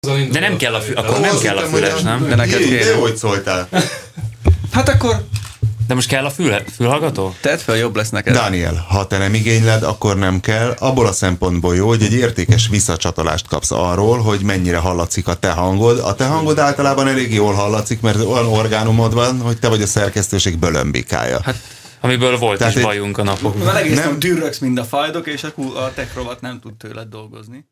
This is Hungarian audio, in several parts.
De nem kell akkor nem kell a füles, nem? De neked kérem. Hogy szóltál? Hát akkor... De most kell a fülhallgató? Tedd fel, jobb lesz neked. Dániel, ha te nem igényled, akkor nem kell. Abból a szempontból jó, hogy egy értékes visszacsatolást kapsz arról, hogy mennyire hallatszik a te hangod. A te hangod általában elég jól hallatszik, mert olyan orgánumod van, hogy te vagy a szerkesztőség bölömbikája. Hát, amiből volt tehát is bajunk a napokban. Mert egész nem tűröksz, mind a fajdok, és a tech rovat nem tud tőled dolgozni.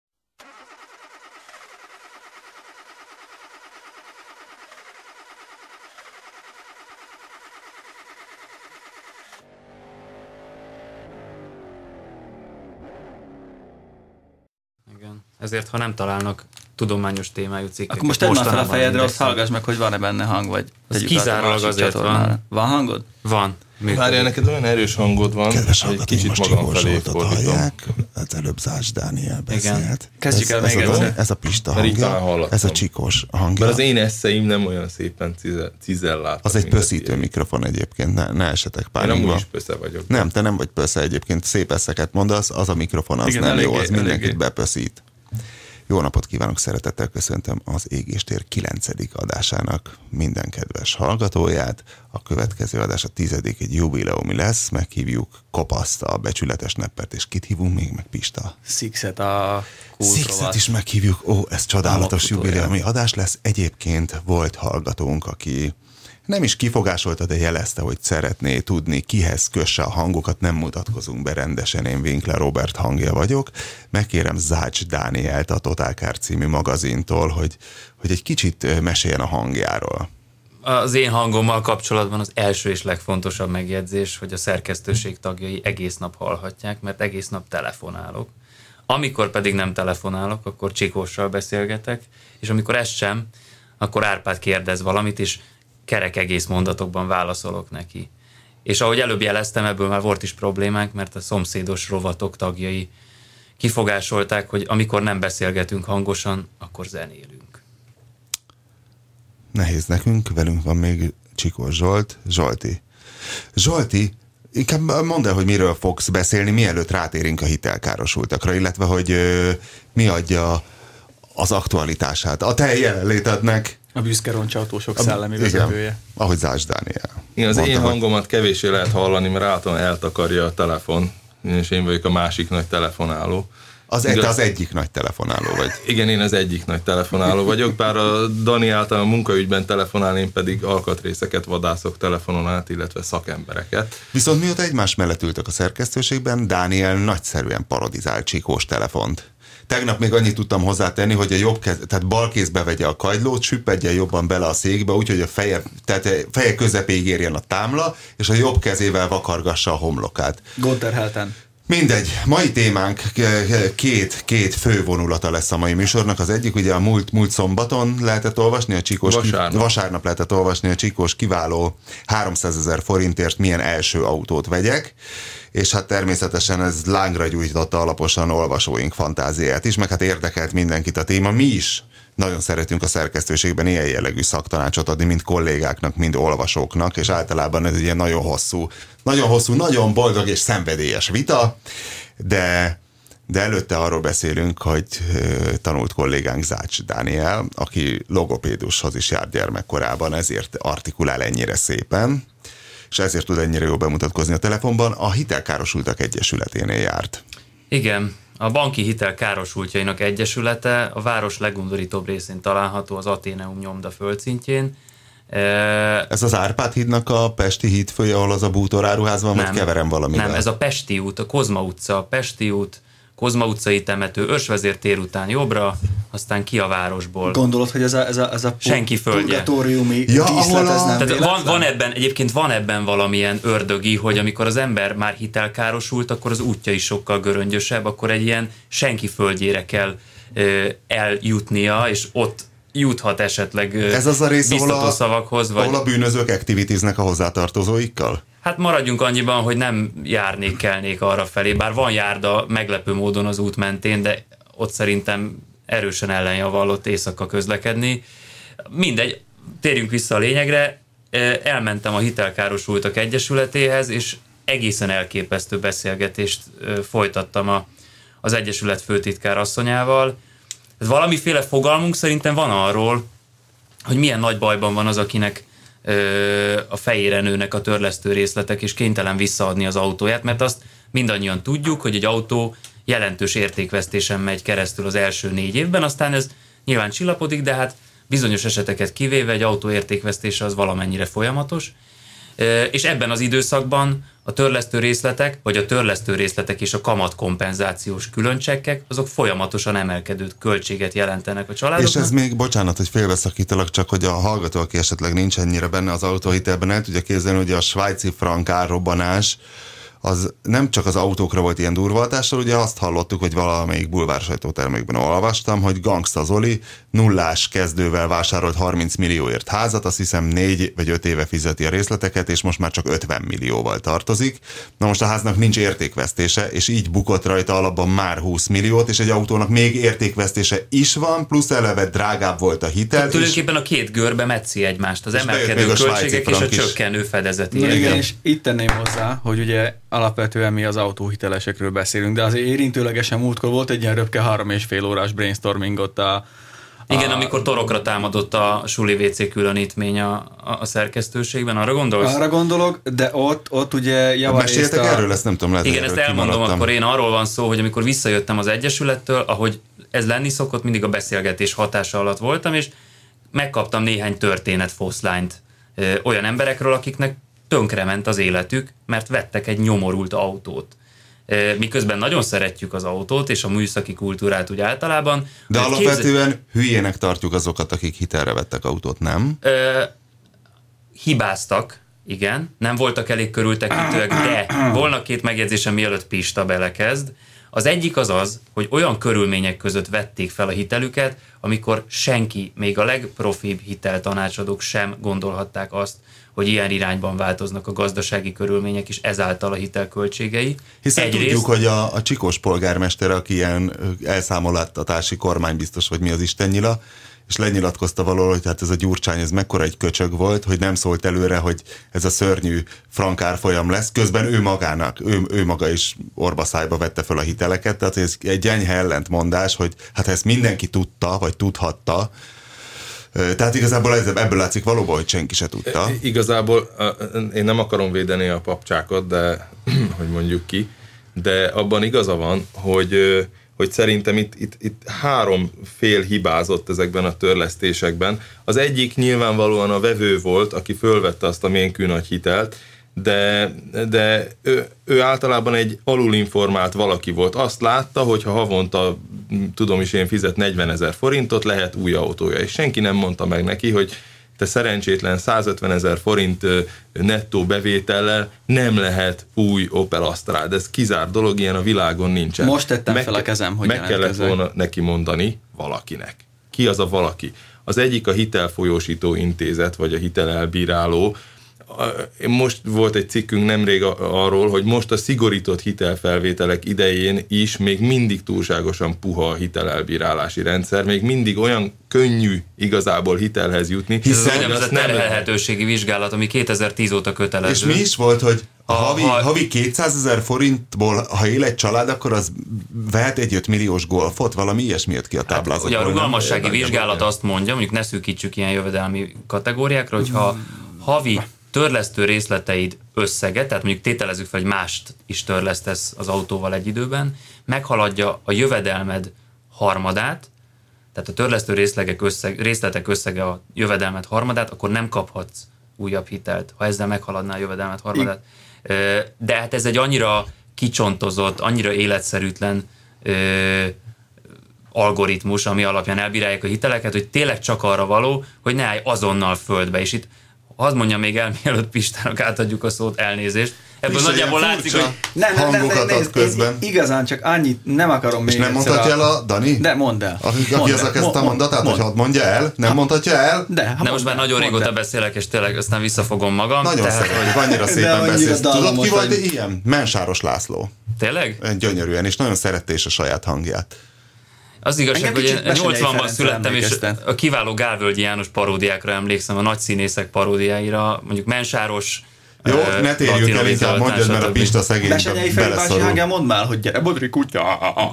Ezért, ha nem találnak tudományos témájú cikkeket... Akkor most tedd már fel a fejedre, azt hallgass meg, hogy van-e benne hang, vagy... Ez kizárólag azért van. Van hangod? Van. Várjál, neked olyan erős hangod van, hogy kicsit magam felé fordítom. Az előbb Zács Dániel beszélt. Kezdjük el még egyszer. Ez a Pista hangja, ez a Csikós hangja. Mert az én eszeim nem olyan szépen cizelláltak. Az egy pöszítő mikrofon egyébként, ne esetek pánikba. Én amúgy is pösze vagyok. Nem, te nem vagy pösze egyébként, szép eszeket mondasz, az a mikrofon az igen, nem jó, az mindenkit bepöszít. Jó napot kívánok, szeretettel köszöntöm az Égéstér 9. adásának minden kedves hallgatóját. A következő adás a 10. egy jubileumi lesz, meghívjuk Kopaszt, a becsületes neppert, és kit hívunk még, meg Pista? Sixet, a kultrovat. Sixet is meghívjuk, ez csodálatos jubileumi adás lesz. Egyébként volt hallgatónk, aki nem is kifogásolta, de jelezte, hogy szeretné tudni, kihez kösse a hangokat, nem mutatkozunk be rendesen, én Winkler Robert hangja vagyok. Megkérem Zács Dánielt a Total Car című magazintól, hogy egy kicsit meséljen a hangjáról. Az én hangommal kapcsolatban az első és legfontosabb megjegyzés, hogy a szerkesztőség tagjai egész nap hallhatják, mert egész nap telefonálok. Amikor pedig nem telefonálok, akkor Csikóssal beszélgetek, és amikor ez sem, akkor Árpád kérdez valamit, és kerek egész mondatokban válaszolok neki. És ahogy előbb jeleztem, ebből már volt is problémánk, mert a szomszédos rovatok tagjai kifogásolták, hogy amikor nem beszélgetünk hangosan, akkor zenélünk. Nehéz nekünk, velünk van még Csikós Zsolt. Zsolti, inkább mondd el, hogy miről fogsz beszélni, mielőtt rátérünk a hitelkárosultakra, illetve hogy mi adja az aktualitását a te jelenlétednek. A büszke roncsautósok szellemi vezetője. Ahogy Zács Dániel. Igen, az én hangomat kevéssé lehet hallani, mert általán eltakarja a telefon, és én vagyok a másik nagy telefonáló. Te az egyik nagy telefonáló vagy. Igen, én az egyik nagy telefonáló vagyok, bár a Dani által a munkaügyben telefonál, én pedig alkatrészeket vadászok telefonon át, illetve szakembereket. Viszont mióta egymás mellett ültök a szerkesztőségben, Dániel nagyszerűen parodizált Csikós telefont. Tegnap még annyit tudtam hozzátenni, hogy a jobb tehát bal kézbe vegye a kagylót, süppedjen jobban bele a székbe, úgyhogy a feje közepéig érjen a támla, és a jobb kezével vakargassa a homlokát. Gonterhelten. Mindegy, mai témánk két fő vonulata lesz a mai műsornak. Az egyik ugye a múlt szombaton lehetett olvasni, a Csikós vasárnap lehetett olvasni a Csikós kiváló 300 000 forintért milyen első autót vegyek, és hát természetesen ez lángra gyújtotta alaposan olvasóink fantáziáját is, meg hát érdekelt mindenkit a téma. Mi is nagyon szeretünk a szerkesztőségben ilyen jellegű szaktanácsot adni, mind kollégáknak, mind olvasóknak, és általában ez egy nagyon hosszú, nagyon boldog és szenvedélyes vita, de előtte arról beszélünk, hogy tanult kollégánk Zács Dániel, aki logopédushoz is járt gyermekkorában, ezért artikulál ennyire szépen, és ezért tud ennyire jól bemutatkozni a telefonban. A Hitelkárosultak Egyesületénél járt. Igen, a Banki Hitelkárosultjainak Egyesülete a város legundorítóbb részén található, az Atheneum nyomda földszintjén. Ez az Árpád hídnak a pesti hídfője, ahol az a bútoráruház van, vagy keverem valamivel? Nem, ez a Pesti út, a Kozma utca, Pesti út, Kozma utcai temető, Ösvezér tér után jobbra, aztán ki a városból. Gondolod, hogy ez a senki földje. Purgatóriumi díszlet, ez nem tehát egyébként van ebben valamilyen ördögi, hogy amikor az ember már hitelkárosult, akkor az útja is sokkal göröngyösebb, akkor egy ilyen senki földjére kell eljutnia, és ott juthat esetleg ez az a rész, biztató szavakhoz. Ahol a bűnözők aktivitiznek a hozzátartozóikkal? Hát maradjunk annyiban, hogy nem kelnék arra felé, bár van járda meglepő módon az út mentén, de ott szerintem erősen ellenjavallott éjszaka közlekedni. Mindegy, térjünk vissza a lényegre. Elmentem a Hitelkárosultak Egyesületéhez, és egészen elképesztő beszélgetést folytattam az Egyesület főtitkár asszonyával. Tehát valamiféle fogalmunk szerintem van arról, hogy milyen nagy bajban van az, akinek a fejére nőnek a törlesztő részletek, és kénytelen visszaadni az autóját, mert azt mindannyian tudjuk, hogy egy autó jelentős értékvesztésen megy keresztül az első 4 évben, aztán ez nyilván csillapodik, de hát bizonyos eseteket kivéve egy autó értékvesztése az valamennyire folyamatos, és ebben az időszakban a törlesztő részletek, vagy a törlesztő részletek és a kamatkompenzációs különcsekkek, azok folyamatosan emelkedő költséget jelentenek a családoknak. És ez még, bocsánat, hogy félbeszakítalak, csak hogy a hallgató, aki esetleg nincs ennyire benne az autóhitelben, el tudja képzelni, hogy a svájci frank árrobbanás az nem csak az autókra volt ilyen durva hatással, ugye azt hallottuk, hogy valamelyik bulvár sajtótermékben olvastam, hogy Gangsta Zoli nullás kezdővel vásárolt 30 millióért házat, azt hiszem 4 vagy 5 éve fizeti a részleteket, és most már csak 50 millióval tartozik. Na most a háznak nincs értékvesztése, és így bukott rajta alapban már 20 milliót, és egy autónak még értékvesztése is van, plusz eleve drágább volt a hitel. Tehát tulajdonképpen a két görbe metszi egymást, az emelkedő költségek és a csökkenő fedezeti. Igen, és itt tenném hozzá, hogy ugye alapvetően mi az autóhitelesekről beszélünk, de azért érintőlegesen múltkor volt egy ilyen röpke 3,5 órás brainstorming ott Igen, amikor torokra támadott a suli WC különítmény a szerkesztőségben, arra gondolsz? Arra gondolok, de ott ugye javarészt meséltek erről, ezt nem tudom, lehet, igen, ezt elmondom, akkor én arról van szó, hogy amikor visszajöttem az Egyesülettől, ahogy ez lenni szokott, mindig a beszélgetés hatása alatt voltam, és megkaptam néhány történetfoszlányt olyan emberekről, akiknek tönkrement az életük, mert vettek egy nyomorult autót. Miközben nagyon szeretjük az autót és a műszaki kultúrát úgy általában. De alapvetően hülyének tartjuk azokat, akik hitelre vettek autót, nem? Hibáztak, igen. Nem voltak elég körültekintőek, de volna 2 megjegyzésem, mielőtt Pista belekezd. Az egyik az, hogy olyan körülmények között vették fel a hitelüket, amikor senki, még a legprofibb hiteltanácsadók sem gondolhatták azt, hogy ilyen irányban változnak a gazdasági körülmények, és ezáltal a hitelköltségei. Hiszen tudjuk, hogy a Csikós polgármester, aki ilyen elszámoltatási kormánybiztos, vagy mi az istennyila, és lenyilatkozta valahol, hogy hát ez a Gyurcsány, ez mekkora egy köcsög volt, hogy nem szólt előre, hogy ez a szörnyű frank árfolyam lesz. Közben ő magának, ő maga is orbaszájba vette fel a hiteleket, tehát ez egy enyhe ellentmondás, hogy hát ezt mindenki tudta, vagy tudhatta. Tehát igazából ebből látszik valóban, hogy senki se tudta. Igazából én nem akarom védeni a papcsákot, de hogy mondjuk ki, de abban igaza van, hogy szerintem itt 3 fél hibázott ezekben a törlesztésekben. Az egyik nyilvánvalóan a vevő volt, aki fölvette azt a ménkű nagy hitelt, de ő általában egy alulinformált valaki volt. Azt látta, hogy ha havonta, tudom is én, fizet 40 000 forintot, lehet új autója. És senki nem mondta meg neki, hogy te szerencsétlen 150 000 forint nettó bevétellel nem lehet új Opel Astra. Ez kizárt dolog, ilyen a világon nincsen. Most tettem fel a kezem, hogy meg kellett volna neki mondani valakinek. Ki az a valaki? Az egyik a hitelfolyósító intézet, vagy a hitelelbíráló. Most volt egy cikkünk nemrég arról, hogy most a szigorított hitelfelvételek idején is még mindig túlságosan puha a hitelelbírálási rendszer, még mindig olyan könnyű igazából hitelhez jutni. Hiszen ez a terhelhetőségi vizsgálat, ami 2010 óta kötelező. És mi is volt, hogy havi 200 000 forintból, ha él egy család, akkor az vehet egy 5 milliós golfot, valami ilyesmi jött ki a táblázatból. Ugye a rugalmassági vizsgálat azt mondja, mondjuk ne szűkítsük ilyen jövedelmi kategóriákra, hogyha havi törlesztő részleteid összege, tehát mondjuk tételezzük fel, hogy mást is törlesztesz az autóval egy időben, meghaladja a jövedelmed harmadát, tehát a törlesztő részletek összege a jövedelmed harmadát, akkor nem kaphatsz újabb hitelt, ha ezzel meghaladná a jövedelmed harmadát. De hát ez egy annyira kicsontozott, annyira életszerűtlen algoritmus, ami alapján elbírálják a hiteleket, hogy tényleg csak arra való, hogy ne állj azonnal földbe. És itt hadd mondjam még el, mielőtt Pistának átadjuk a szót, elnézést. Ebből nagyjából látszik, hogy hangokat ad közben. Igazán csak annyit nem akarom még. És nem mondhatja el a Dani? De mondd el. Aki az kezdte a mondatát, hogy hadd mondja el? Nem mondhatja el? De most már nagyon régóta beszélek, és tényleg aztán visszafogom magam. Nagyon szeretjük, annyira szépen beszélsz. Tudod, ki volt ilyen? Mensáros László. Tényleg? Gyönyörűen, és nagyon szerette is a saját hangját. Az igazság, hogy 80-ban születtem, és a kiváló Gálvölgyi János paródiákra emlékszem, a nagy színészek paródiáira, mondjuk Mensáros. Jó, ne térjünk el, inkább mondjad, mert a Pista szegény beleszorul. Mondd már, hogy gyere, Bodri kutya.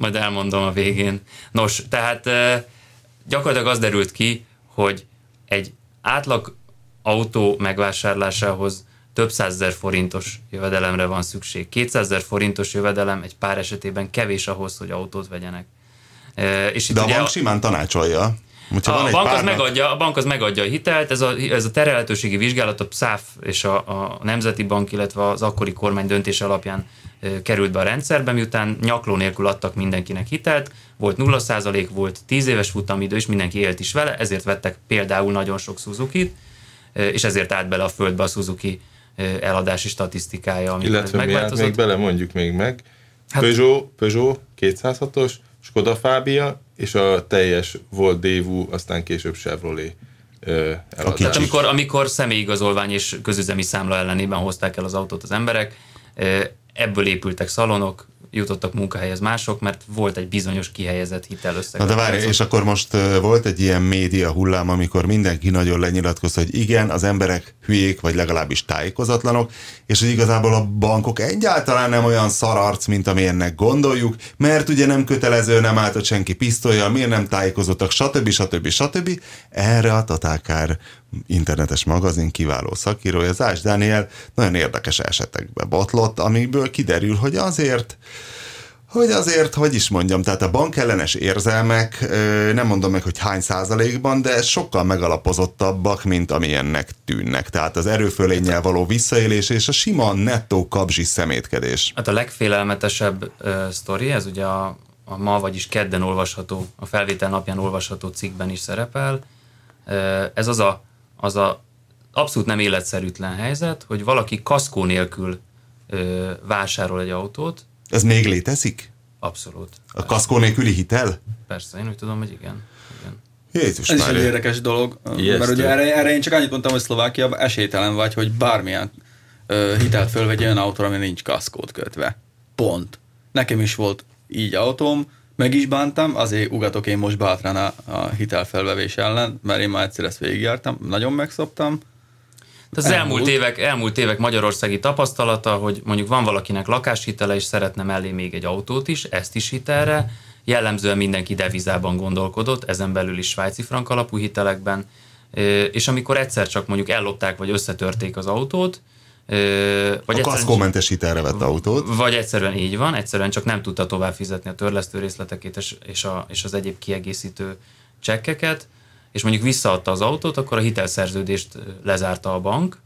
majd elmondom a végén. Nos, tehát gyakorlatilag az derült ki, hogy egy átlag autó megvásárlásához több 100 000 forintos jövedelemre van szükség. 200 000 forintos jövedelem egy pár esetében kevés ahhoz, hogy autót vegyenek. És de a bank simán tanácsolja. A bank az megadja a hitelt, ez a terhelhetőségi vizsgálat a PSAF és a Nemzeti Bank, illetve az akkori kormány döntése alapján került be a rendszerbe, miután nyakló nélkül adtak mindenkinek hitelt, volt 0%, volt 10 éves futamidő, és mindenki élt is vele, ezért vettek például nagyon sok Suzukit, és ezért állt bele a földbe a Suzuki eladási statisztikája. Illetve mi állt még bele, mondjuk még meg. Peugeot 206-os, Skoda Fabia, és a teljes volt Daewoo, aztán később Chevrolet eladás. Tehát amikor személyigazolvány és közüzemi számla ellenében hozták el az autót az emberek, ebből épültek szalonok, jutottak munkahelyhez mások, mert volt egy bizonyos kihelyezett hitelösszeg. Na de várj, és akkor most volt egy ilyen média hullám, amikor mindenki nagyon lenyilatkozta, hogy igen, az emberek hülyék, vagy legalábbis tájékozatlanok, és hogy igazából a bankok egyáltalán nem olyan szararc, mint amilyennek gondoljuk, mert ugye nem kötelező, nem álltott senki pisztollyal, miért nem tájékozottak, stb. Erre a Tatárkár internetes magazin kiváló szakírója, Zás Dániel nagyon érdekes esetekbe botlott, amiből kiderül, hogy azért, hogy is mondjam, tehát a bankellenes érzelmek, nem mondom meg, hogy hány százalékban, de sokkal megalapozottabbak, mint amilyennek tűnnek. Tehát az erőfölénnyel való visszaélés és a sima nettó kabzsi szemétkedés. Hát a legfélelmetesebb sztori, ez ugye a ma, vagyis kedden olvasható, a felvétel napján olvasható cikkben is szerepel. Ez az a abszolút nem életszerűtlen helyzet, hogy valaki kaszkó nélkül vásárol egy autót. Ez még létezik? Abszolút. A kaszkó nélküli hitel? Persze, én úgy tudom, hogy igen. Jézus, ez is egy érdekes dolog, mert ugye erre én csak annyit mondtam, hogy Szlovákiában esélytelen vagy, hogy bármilyen hitelt fölvegye olyan autóra, ami nincs kaszkót kötve. Pont. Nekem is volt így autóm, meg is bántam, azért ugatok én most bátran a hitelfelvevés ellen, mert én már egyszer ezt végigjártam, nagyon megszoptam. Az elmúlt évek magyarországi tapasztalata, hogy mondjuk van valakinek lakáshitele, és szeretne mellé még egy autót is, ezt is hitelre, jellemzően mindenki devizában gondolkodott, ezen belül is svájci frank alapú hitelekben, és amikor egyszer csak mondjuk ellopták, vagy összetörték az autót, vagy a kaszkómentes hitelre vett autót. Vagy egyszerűen így van, egyszerűen csak nem tudta tovább fizetni a törlesztő részleteket és az egyéb kiegészítő csekkeket, és mondjuk visszaadta az autót, akkor a hitelszerződést lezárta a bank,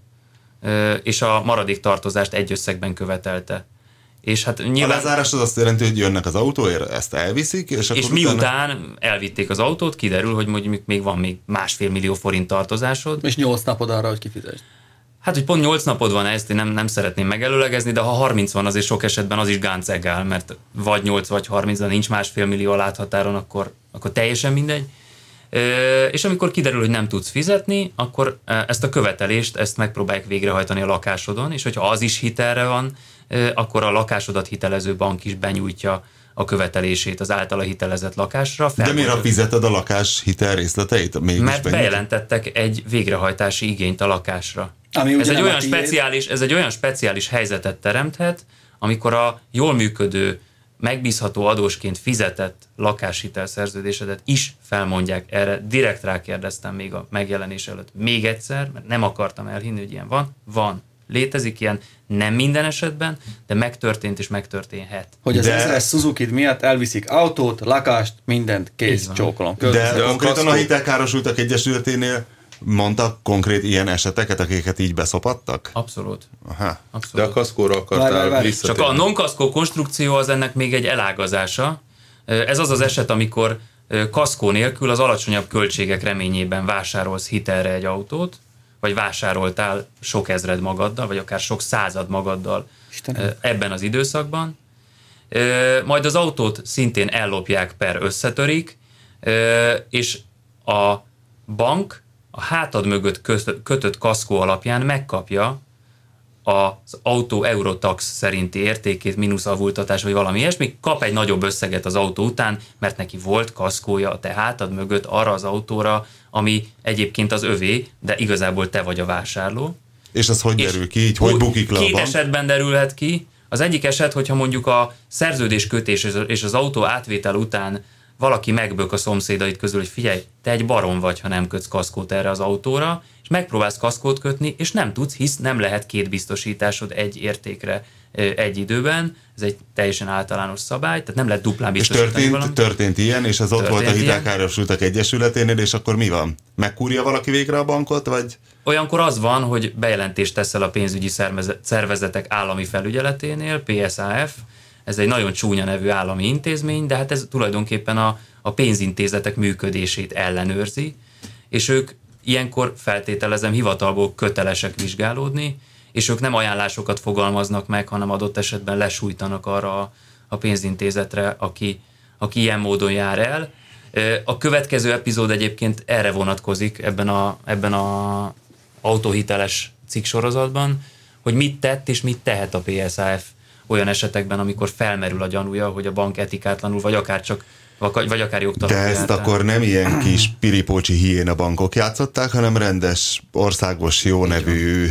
és a maradék tartozást egy összegben követelte. És hát nyilván... A lezárás az azt jelenti, hogy jönnek az autóért, ezt elviszik, és akkor miután elvitték az autót, kiderül, hogy mondjuk még van még 1,5 millió forint tartozásod. És 8 napod arra, hogy kifizesd. Hát, hogy pont 8 napod van, ezt én nem szeretném megelőlegezni, de ha 30 van, azért sok esetben az is gáncegál, mert vagy 8 vagy 30, de nincs 1,5 millió a láthatáron, akkor teljesen mindegy. És amikor kiderül, hogy nem tudsz fizetni, akkor ezt a követelést, ezt megpróbálják végrehajtani a lakásodon, és hogyha az is hitelre van, akkor a lakásodat hitelező bank is benyújtja a követelését az általa hitelezett lakásra. De miért, ha fizeted a lakás hitel részleteit? Mert bejelentettek egy végrehajtási igényt a lakásra. Ez egy olyan speciális helyzetet teremthet, amikor a jól működő, megbízható adósként fizetett lakáshitelszerződésedet is felmondják. Erre direkt rákérdeztem még a megjelenés előtt még egyszer, mert nem akartam elhinni, hogy ilyen van. Van. Létezik ilyen, nem minden esetben, de megtörtént és megtörténhet. Hogy az ezres Suzuki-d miatt elviszik autót, lakást, mindent, kész, csókolom. De konkrétan a hitelkárosultak egyesületénél mondtak konkrét ilyen eseteket, akiket így beszopattak? Abszolút. Aha. Abszolút. De a kaszkóra akartál visszatérni. Csak a non-kaszkó konstrukció az ennek még egy elágazása. Ez az az eset, amikor kaszkó nélkül az alacsonyabb költségek reményében vásárolsz hitelre egy autót, vagy vásároltál sok ezred magaddal, vagy akár sok század magaddal ebben az időszakban. Majd az autót szintén ellopják per összetörik, és a bank a hátad mögött kötött kaszkó alapján megkapja az autó Eurotax szerinti értékét, mínusz avultatás, vagy valami ilyesmi, kap egy nagyobb összeget az autó után, mert neki volt kaszkója a te hátad mögött arra az autóra, ami egyébként az övé, de igazából te vagy a vásárló. És ez hogy derül ki? Így hogy bukik le a bank? Két esetben derülhet ki. Az egyik eset, hogyha mondjuk a szerződéskötés és az autó átvétel után valaki megbök a szomszédait közül, hogy figyelj, te egy barom vagy, ha nem kötsz kaszkót erre az autóra, és megpróbálsz kaszkót kötni, és nem tudsz, hisz nem lehet két biztosításod egy értékre egy időben. Ez egy teljesen általános szabály, tehát nem lehet duplán biztosítani. És történt ilyen, és az ott volt a Hitelkárosultak Egyesületénél, és akkor mi van? Megkúrja valaki végre a bankot, vagy? Olyankor az van, hogy bejelentést teszel a pénzügyi szervezetek állami felügyeleténél, PSAF, ez egy nagyon csúnya nevű állami intézmény, de hát ez tulajdonképpen a pénzintézetek működését ellenőrzi, és ők ilyenkor feltételezem hivatalból kötelesek vizsgálódni, és ők nem ajánlásokat fogalmaznak meg, hanem adott esetben lesújtanak arra a pénzintézetre, aki ilyen módon jár el. A következő epizód egyébként erre vonatkozik ebben a autóhiteles cikksorozatban, hogy mit tett és mit tehet a PSAF olyan esetekben, amikor felmerül a gyanúja, hogy a bank etikátlanul, vagy akár jogtalanul. De ezt akkor nem ilyen kis piripócsi hiéna bankok játszották, hanem rendes, országos, jó nevű,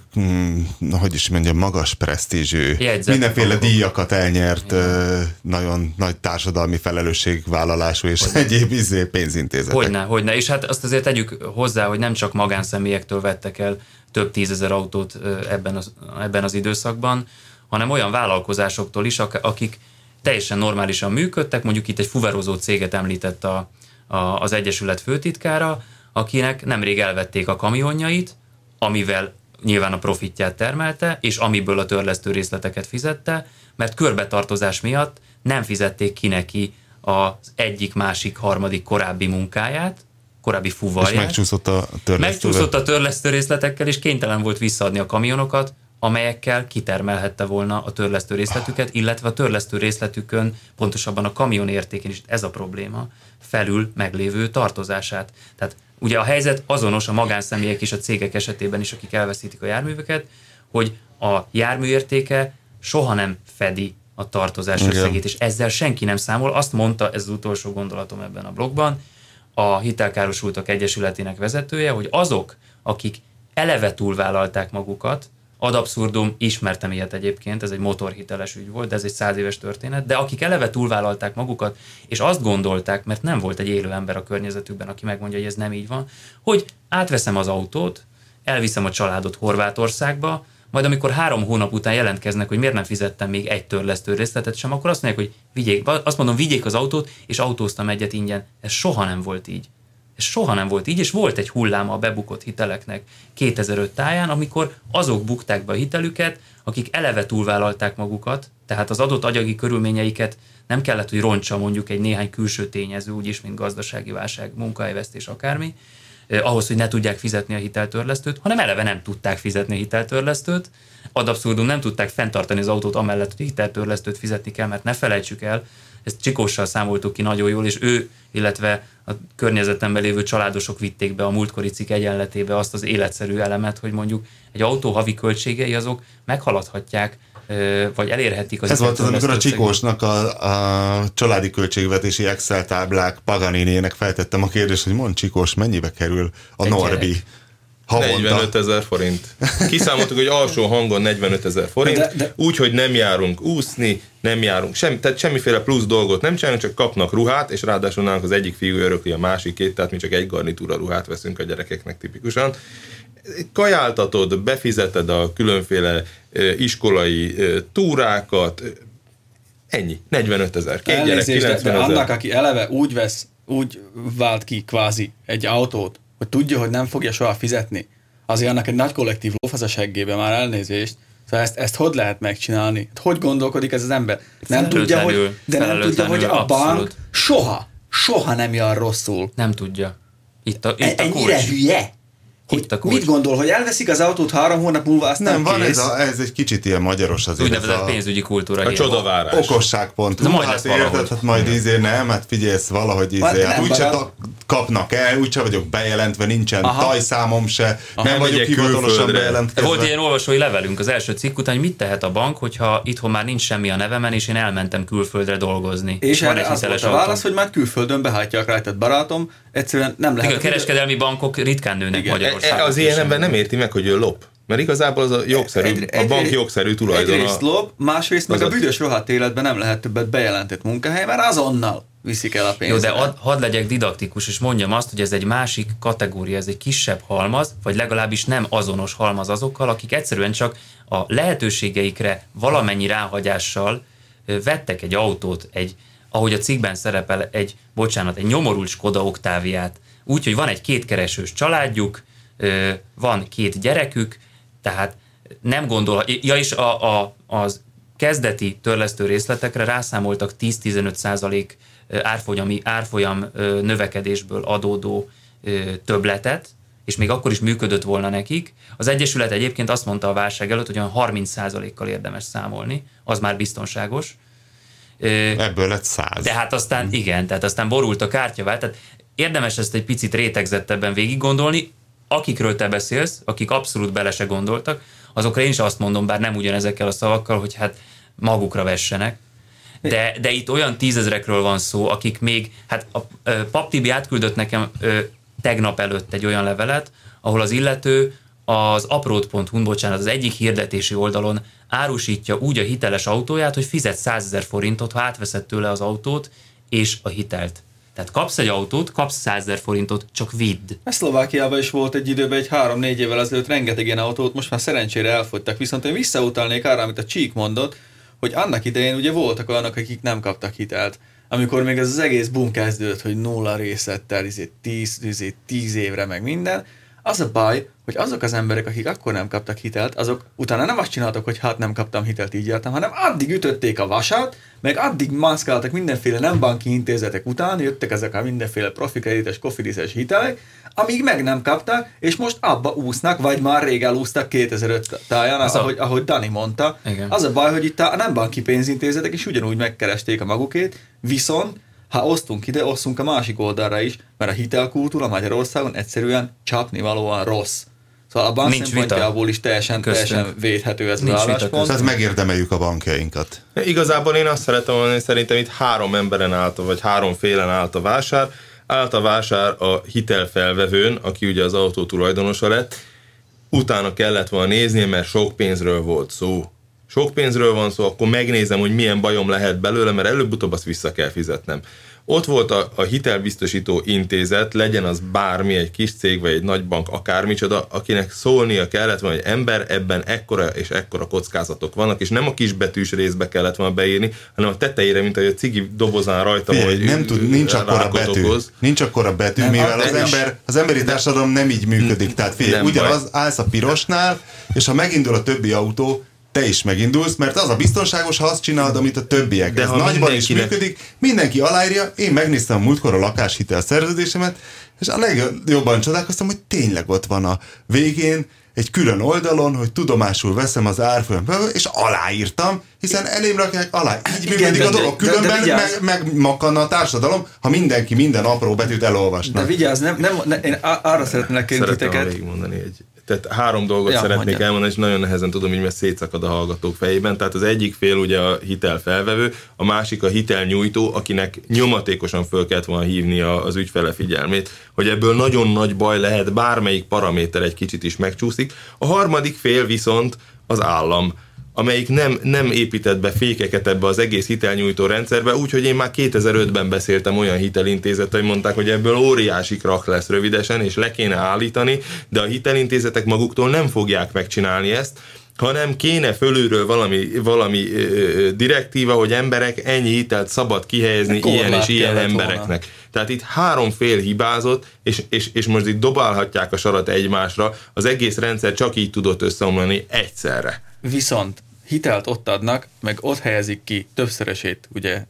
hogy is mondjam, magas presztízsű, mindenféle díjakat elnyert, nagyon nagy társadalmi felelősségvállalású és egyéb pénzintézetek. Hogyne. És hát azt azért tegyük hozzá, hogy nem csak magánszemélyektől vettek el több 10 000 autót ebben az időszakban, hanem olyan vállalkozásoktól is, akik teljesen normálisan működtek, mondjuk itt egy fuvarozó céget említett az Egyesület főtitkára, akinek nemrég elvették a kamionjait, amivel nyilván a profitját termelte, és amiből a törlesztő részleteket fizette, mert körbetartozás miatt nem fizették ki neki az egyik, másik, harmadik korábbi munkáját, korábbi fuvarját. És megcsúszott a törlesztő részletekkel, és kénytelen volt visszaadni a kamionokat, amelyekkel kitermelhette volna a törlesztő részletüket, illetve a törlesztő részletükön, pontosabban a kamion értékén is ez a probléma, felül meglévő tartozását. Tehát ugye a helyzet azonos a magánszemélyek és a cégek esetében is, akik elveszítik a járműveket, hogy a jármű értéke soha nem fedi a tartozás összegét, és ezzel senki nem számol. Azt mondta, ez az utolsó gondolatom ebben a blogban, a Hitelkárosultak Egyesületének vezetője, hogy azok, akik eleve túlvállalták magukat, ad abszurdum, ismertem ilyet egyébként, ez egy motorhiteles ügy volt, de ez egy 100 éves történet, de akik eleve túlvállalták magukat, és azt gondolták, mert nem volt egy élő ember a környezetükben, aki megmondja, hogy ez nem így van, hogy átveszem az autót, elviszem a családot Horvátországba, majd amikor 3 hónap után jelentkeznek, hogy miért nem fizettem még egy törlesztő részletet sem, akkor azt mondják, hogy vigyék az autót, és autóztam egyet ingyen. Ez soha nem volt így. És volt egy hulláma a bebukott hiteleknek 2005 táján, amikor azok bukták be a hitelüket, akik eleve túlvállalták magukat, tehát az adott anyagi körülményeiket nem kellett, hogy rontsa mondjuk egy néhány külső tényező, úgyis, mint gazdasági válság, munkahelyvesztés, akármi, ahhoz, hogy ne tudják fizetni a hiteltörlesztőt, hanem eleve nem tudták fizetni a hiteltörlesztőt, ad abszurdum nem tudták fenntartani az autót amellett, hogy hiteltörlesztőt fizetni kell, mert ne felejtsük el, ezt Csikóssal számoltuk ki nagyon jól, és ő, illetve a környezetemben lévő családosok vitték be a múltkori cikk egyenletébe azt az életszerű elemet, hogy mondjuk egy autó havi költségei azok meghaladhatják, vagy elérhetik az. Ez volt az, amikor a Csikósnak a családi költségvetési Excel táblák Paganiniének feltettem a kérdést, hogy mondd Csikós, mennyibe kerül a Norbi? 45 000 forint. Kiszámoltuk, hogy alsó hangon 45 000 forint, úgyhogy nem járunk úszni, nem járunk, tehát semmiféle plusz dolgot nem csinálunk, csak kapnak ruhát, és ráadásul nálunk az egyik fiú örökli a másikét, tehát mi csak egy garnitúra ruhát veszünk a gyerekeknek tipikusan. Kajáltatod, befizeted a különféle iskolai túrákat, ennyi, 45 000. Két gyerek, 90 000. Annak, aki eleve úgy vált ki kvázi egy autót, hogy tudja, hogy nem fogja soha fizetni, azért annak egy nagy kollektív lófasz a seggébe, már elnézést. Szóval ezt hogy lehet megcsinálni? Hogy gondolkodik ez az ember? Nem tudja, hogy a bank soha nem jár rosszul. Nem tudja. Itt a ennyire hülye? Mit gondol, hogy elveszik az autót 3 hónap múlva, aztán nem, van ez egy kicsit ilyen magyaros azért. Úgynevezett pénzügyi kultúra. A csodavárás. Okosság.hu. Hát érted, hát majd nem, hát figyelj, ezt valahogy hát úgyse kapnak el, úgyse vagyok bejelentve, nincsen tajszámom se, nem vagyok hivatalosan bejelentkezve. Volt ilyen olvasói levelünk az első cikk után, hogy mit tehet a bank, hogyha itthon már nincs semmi a nevemen, és én elmentem külföldre dolgozni. És erre az volt a válasz, hogy már külföldön behajtják rajtad, barátom, egyszerűen nem lehet. A kereskedelmi bankok ritkán nőnek Magyarországon. Az ilyen ember nem érti meg, hogy ő lop. Mert igazából az a jogszerű, a bank jogszerű tulajdona. Egyrészt lop, másrészt meg a büdös rohadt életben nem lehet többet bejelentett munkahely, mert azonnal viszik el a pénzt. Jó, de hadd legyek didaktikus, és mondjam azt, hogy ez egy másik kategória, ez egy kisebb halmaz, vagy legalábbis nem azonos halmaz azokkal, akik egyszerűen csak a lehetőségeikre valamennyi ráhagyással vettek egy autót, ahogy a cikkben szerepel, egy nyomorult Skoda Octaviát, úgyhogy van egy kétkeresős családjuk, van 2 gyerekük, tehát nem gondol, és az kezdeti törlesztő részletekre rászámoltak 10-15% árfolyam növekedésből adódó többletet, és még akkor is működött volna nekik. Az Egyesület egyébként azt mondta a válság előtt, hogy olyan 30%-kal érdemes számolni, az már biztonságos. Ebből lett 100. De hát aztán igen, tehát aztán borult a kártyavált, tehát érdemes ezt egy picit rétegzettebben végig gondolni. Akikről te beszélsz, akik abszolút bele se gondoltak, azokra én is azt mondom, bár nem ugyanezekkel a szavakkal, hogy hát magukra vessenek. De itt olyan 10 000-ekről van szó, akik még, hát a Pap Tibi átküldött nekem tegnap előtt egy olyan levelet, ahol az illető az aprót.hu-n, az egyik hirdetési oldalon árusítja úgy a hiteles autóját, hogy fizet 100 000 forintot, ha átveszed tőle az autót és a hitelt. Tehát kapsz egy autót, kapsz 100 000 forintot, csak vidd. Szlovákiában is volt egy időben, egy 3-4 évvel ezelőtt rengeteg ilyen autót, most már szerencsére elfogytak, viszont én visszautalnék arra, amit a Csík mondott, hogy annak idején ugye voltak olyanok, akik nem kaptak hitelt. Amikor még ez az egész boom kezdődött, hogy 0 részlettel, 10 évre meg minden, az a baj, hogy azok az emberek, akik akkor nem kaptak hitelt, azok utána nem azt csináltak, hogy hát nem kaptam hitelt, így jártam, hanem addig ütötték a vasat, meg addig maszkáltak mindenféle nem banki intézetek után, jöttek ezek a mindenféle profikredites, kofidizes hitelek, amíg meg nem kaptak, és most abba úsznak, vagy már rég elúsztak 2005 táján, ahogy Dani mondta. Igen. Az a baj, hogy itt a nem banki pénzintézetek is ugyanúgy megkeresték a magukét, viszont ha osztunk ide, osztunk a másik oldalra is, mert a hitelkultúra Magyarországon egyszerűen csapnivalóan rossz. Szóval a bank szempontjából is teljesen védhető ez az álláspont. Tehát megérdemeljük a bankjainkat. Igazából én azt szeretem mondani, hogy szerintem itt 3 emberen állt, vagy 3 félen állt a vásár. Állt a vásár a hitelfelvevőn, aki ugye az autó tulajdonosa lett. Utána kellett volna néznie, mert sok pénzről volt szó. Sok pénzről van szó, akkor megnézem, hogy milyen bajom lehet belőle, mert előbb-utóbb azt vissza kell fizetnem. Ott volt a hitelbiztosító intézet, legyen az bármi, egy kis cég, vagy egy nagy bank, akármicsoda, akinek szólnia kellett volna, hogy ember, ebben ekkora és ekkora kockázatok vannak, és nem a kisbetűs részbe kellett volna beírni, hanem a tetejére, mint ahogy a cigi dobozán rajta van, hogy nincs akkora betű, mivel az emberi társadalom nem így működik. Tehát figyelj, ugyanaz állsz a pirosnál, és ha megindul a többi autó, te is megindulsz, mert az a biztonságos, ha azt csinálod, amit a többiek. De ez nagyban is működik, mindenki aláírja, én megnéztem múltkor a lakáshitel szerződésemet, és a legjobban csodálkoztam, hogy tényleg ott van a végén, egy külön oldalon, hogy tudomásul veszem az árfolyam, és aláírtam, hiszen elém rakják alá. Így működik a dolog, különben megmakadna a társadalom, ha mindenki minden apró betűt elolvasna. De vigyázz, én arra szeretném kérni titeket. Szeretném végigmondani tehát 3 dolgot szeretnék elmondani, és nagyon nehezen tudom, hogy mert szétszakad a hallgatók fejében. Tehát az egyik fél ugye a hitelfelvevő, a másik a hitelnyújtó, akinek nyomatékosan föl kellett volna hívni az ügyfele figyelmét, hogy ebből nagyon nagy baj lehet, bármelyik paraméter egy kicsit is megcsúszik. A harmadik fél viszont az állam, amelyik nem épített be fékeket ebbe az egész hitelnyújtó rendszerbe, úgyhogy én már 2005-ben beszéltem olyan hitelintézettel, hogy mondták, hogy ebből óriási krak lesz rövidesen, és le kéne állítani, de a hitelintézetek maguktól nem fogják megcsinálni ezt, hanem kéne fölülről valami direktíva, hogy emberek ennyi hitelt szabad kihelyezni ilyen és ilyen embereknek. Volna. Tehát itt 3 fél hibázott, és most itt dobálhatják a sarat egymásra, az egész rendszer csak így tudott összeomlani egyszerre. Viszont hitelt ott adnak, meg ott helyezik ki többszörösét, ugye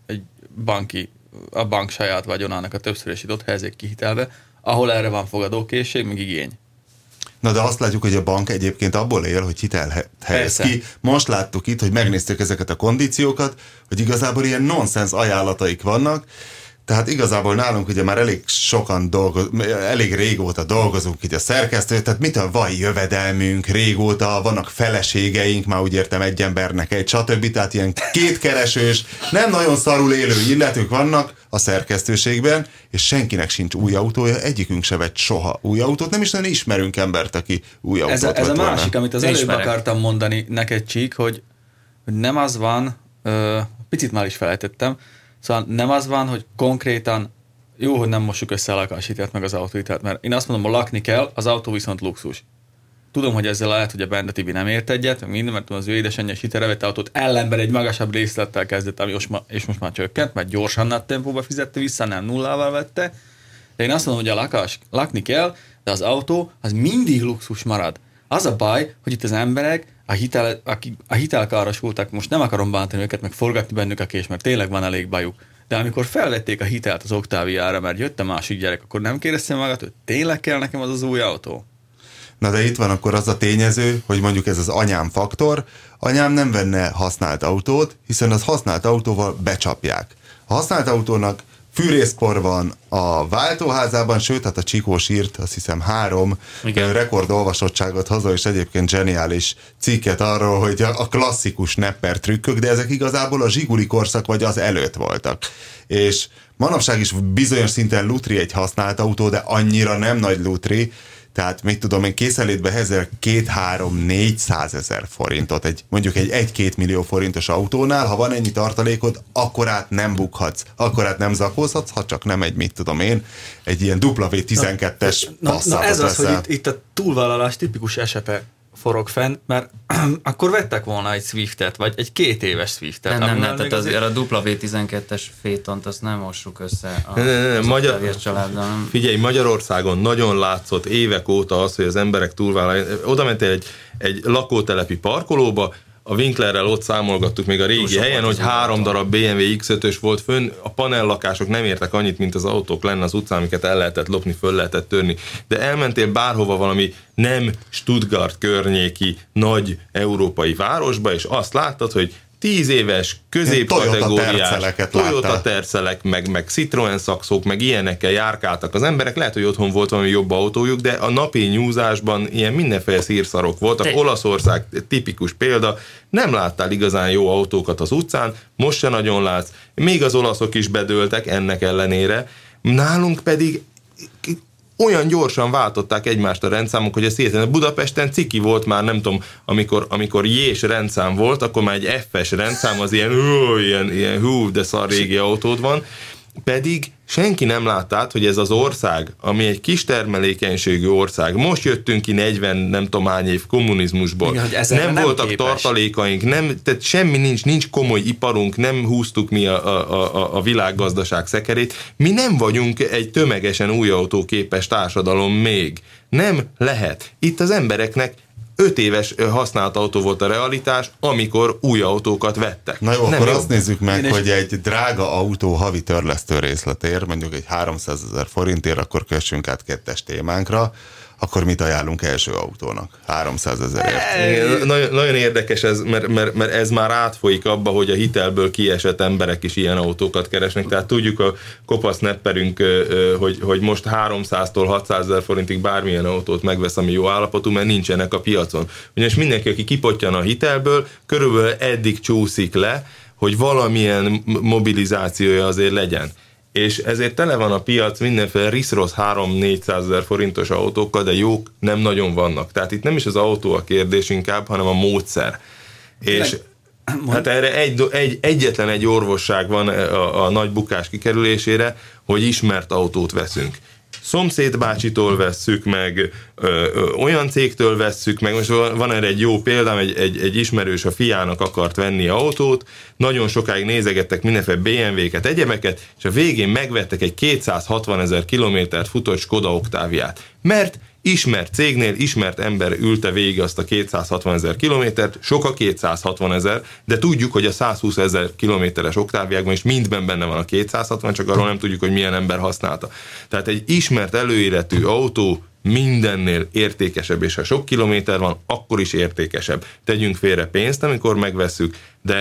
a bank saját vagyonának a többszörösét ott helyezik ki hitelbe, ahol erre van fogadókészség, meg igény. Na de azt látjuk, hogy a bank egyébként abból él, hogy hitel helyez ki. Most láttuk itt, hogy megnéztük ezeket a kondíciókat, hogy igazából ilyen nonsens ajánlataik vannak. Tehát igazából nálunk ugye már elég régóta dolgozunk itt a szerkesztő, tehát mitől van jövedelmünk régóta, vannak feleségeink, már úgy értem egy embernek egy, stb. Tehát ilyen kétkeresős, nem nagyon szarul élő illetők vannak, a szerkesztőségben, és senkinek sincs új autója, egyikünk se vett soha új autót, nem is nagyon ismerünk embert, aki új autót vett Ez a volna. másik, amit az előbb akartam mondani neked, Csík, hogy nem az van, picit már is felejtettem, szóval nem az van, hogy konkrétan jó, hogy nem mossuk össze a lakáshitelt meg az autóhitelt, mert én azt mondom, hogy lakni kell, az autó viszont luxus. Tudom, hogy ezzel lehet, hogy a Benda Tibi nem ért egyet, meg minden, mert az ő édesanyja hitelre vette autót, ellenben egy magasabb részlettel kezdett, és most már csökkent, mert gyorsan nagy tempóba fizette vissza, nem nullával vette. De én azt mondom, hogy lakni kell, de az autó az mindig luxus marad. Az a baj, hogy itt az emberek, akik a hitelkárosultak, most nem akarom bántani őket, meg forgatni bennük a kés, mert tényleg van elég bajuk. De amikor felvették a hitelt az Octaviára, mert jött a másik gyerek, akkor nem kérdeztem magad, hogy tényleg kell nekem az új autó? Na de itt van akkor az a tényező, hogy mondjuk ez az anyám faktor, anyám nem venne használt autót, hiszen az használt autóval becsapják. A használt autónak fűrészpor van a váltóházában, sőt, hát a Csikós írt, azt hiszem 3 rekordolvasottságot haza, és egyébként zseniális cikket arról, hogy a klasszikus nepper trükkök, de ezek igazából a Zsiguli korszak vagy az előtt voltak. És manapság is bizonyos szinten lutri egy használt autó, de annyira nem nagy lutri, tehát mit tudom én, készenlétbe helyezel 200-400 ezer forintot, mondjuk egy 1-2 millió forintos autónál, ha van ennyi tartalékod, akkor át nem bukhatsz, akkor át nem zakózhatsz, ha csak nem egy, mit tudom én, egy ilyen W12-es Passatot Na ez az, veszel. hogy itt a túlvállalás tipikus esepe forog fenn, mert akkor vettek volna egy Swiftet, vagy egy 2 éves Swiftet. Nem, tehát azért a W12-es Phaetont azt nem mossuk össze a családdal. Figyelj, Magyarországon nagyon látszott évek óta az, hogy az emberek túlvállalják. Oda mentél egy lakótelepi parkolóba, a Winklerrel ott számolgattuk még a régi helyen, hogy 3 darab BMW X5-ös volt fönn, a panellakások nem értek annyit, mint az autók lenne az utcán, amiket el lehetett lopni, föl lehetett törni. De elmentél bárhova valami nem Stuttgart környéki nagy európai városba, és azt láttad, hogy 10 éves, középkategóriás Toyota Tercelek, meg Citroen Saxók, meg ilyenekkel járkáltak az emberek. Lehet, hogy otthon volt valami jobb autójuk, de a napi nyúzásban ilyen mindenféle szírszarok voltak. Olaszország tipikus példa, nem láttál igazán jó autókat az utcán, most se nagyon látsz. Még az olaszok is bedőltek ennek ellenére. Nálunk pedig olyan gyorsan váltották egymást a rendszámok, hogy ezt értem. Budapesten ciki volt már, nem tudom, amikor J-s rendszám volt, akkor már egy F-es rendszám, az ilyen hú, de szar régi autód van. Pedig senki nem látta át, hogy ez az ország, ami egy kis termelékenységű ország, most jöttünk ki 40 nem tudom hány év kommunizmusból, igen, nem voltak képes tartalékaink, tehát semmi nincs komoly iparunk, nem húztuk mi a világgazdaság szekerét, mi nem vagyunk egy tömegesen új autóképes társadalom még. Nem lehet. Itt az embereknek 5 éves használt autó volt a realitás, amikor új autókat vettek. Na jó, akkor azt nézzük meg, hogy egy drága autó havi törlesztő részletér, mondjuk egy 300 000 forintért, akkor kössünk át 2-es témánkra, akkor mit ajánlunk első autónak? 300 000-ért. Nagyon érdekes ez, mert ez már átfolyik abba, hogy a hitelből kiesett emberek is ilyen autókat keresnek. Tehát tudjuk a kopasz nepperünk, hogy most 300-tól 600 000 forintig bármilyen autót megvesz, ami jó állapotú, mert nincsenek a piacon. Ugyanis mindenki, aki kipottyan a hitelből, körülbelül eddig csúszik le, hogy valamilyen mobilizációja azért legyen. És ezért tele van a piac mindenféle risz-rossz 300-400 000 forintos autókkal, de jók nem nagyon vannak. Tehát itt nem is az autó a kérdés inkább, hanem a módszer. És hát erre egyetlen egy orvosság van a nagy bukás kikerülésére, hogy ismert autót veszünk. Szomszéd bácsitól vesszük meg, olyan cégtől vesszük meg, most van erre egy jó példám, egy ismerős a fiának akart venni autót, nagyon sokáig nézegettek mindenféle BMW-ket, egyebeket, és a végén megvettek egy 260 000 kilométert futott Skoda Octaviát. Mert ismert cégnél, ismert ember ülte végig azt a 260 000 kilométert, sok a 260 000, de tudjuk, hogy a 120 000 kilométeres Octaviákban is mindben benne van a 260, csak arról nem tudjuk, hogy milyen ember használta. Tehát egy ismert előéletű autó mindennél értékesebb, és ha sok kilométer van, akkor is értékesebb. Tegyünk félre pénzt, amikor megvesszük,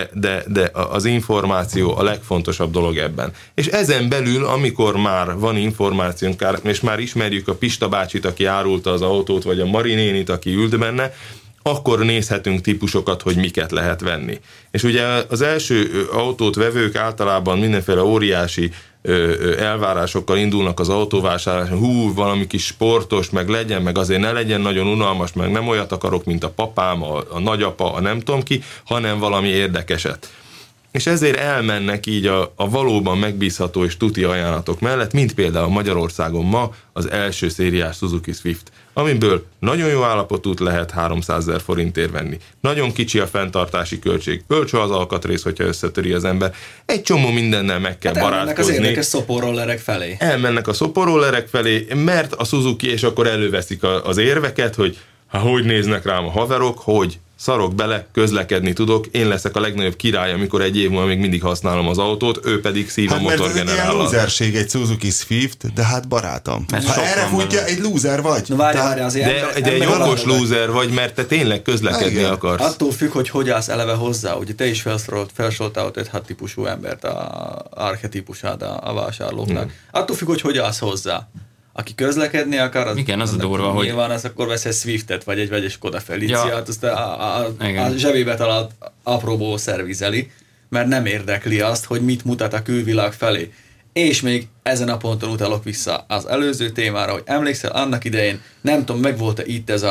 de az információ a legfontosabb dolog ebben. És ezen belül, amikor már van információnk, és már ismerjük a Pista bácsit, aki árulta az autót, vagy a Mari nénit, aki ült benne, akkor nézhetünk típusokat, hogy miket lehet venni. És ugye az első autót vevők általában mindenféle óriási elvárásokkal indulnak az autóvásárláson, valami kis sportos, meg legyen, meg azért ne legyen nagyon unalmas, meg nem olyat akarok, mint a papám, a nagyapa, a nem tudom ki, hanem valami érdekeset. És ezért elmennek így a valóban megbízható és tuti ajánlatok mellett, mint például Magyarországon ma az első szériás Suzuki Swift, amiből nagyon jó állapotút lehet 300 000 forintért venni. Nagyon kicsi a fenntartási költség, olcsó az alkatrész, hogyha összetöri az ember. Egy csomó mindennel meg kell barátkozni. Elmennek az érdekes szoporrollerek felé. Elmennek a szoporrollerek felé, mert a Suzuki, és akkor előveszik az érveket, hogy hogy néznek rám a haverok, hogy szarok bele, közlekedni tudok, én leszek a legnagyobb király, amikor egy év múlva még mindig használom az autót, ő pedig szív a motorgenerállal. Hát mert ez egy lúzerség egy Suzuki Swift, de hát barátom. Ha erre futja, egy lúzer vagy. No, várjál, de egy okos lúzer vagy, mert te tényleg közlekedni akarsz. Attól függ, hogy állsz eleve hozzá. Ugye te is felsoroltál ott egy típusú embert, a archetípusát a vásárlóknak. Attól függ, hogy állsz hozzá. Aki közlekedni akar, az, igen, az a durva, hogy nyilván az akkor vesz egy Swiftet, vagy egy Skoda Feliciát, azt a zsebébe talált apróból szervizeli, mert nem érdekli azt, hogy mit mutat a külvilág felé. És még ezen a ponton utalok vissza az előző témára, hogy emlékszel, annak idején, nem tudom, megvolt-e itt ez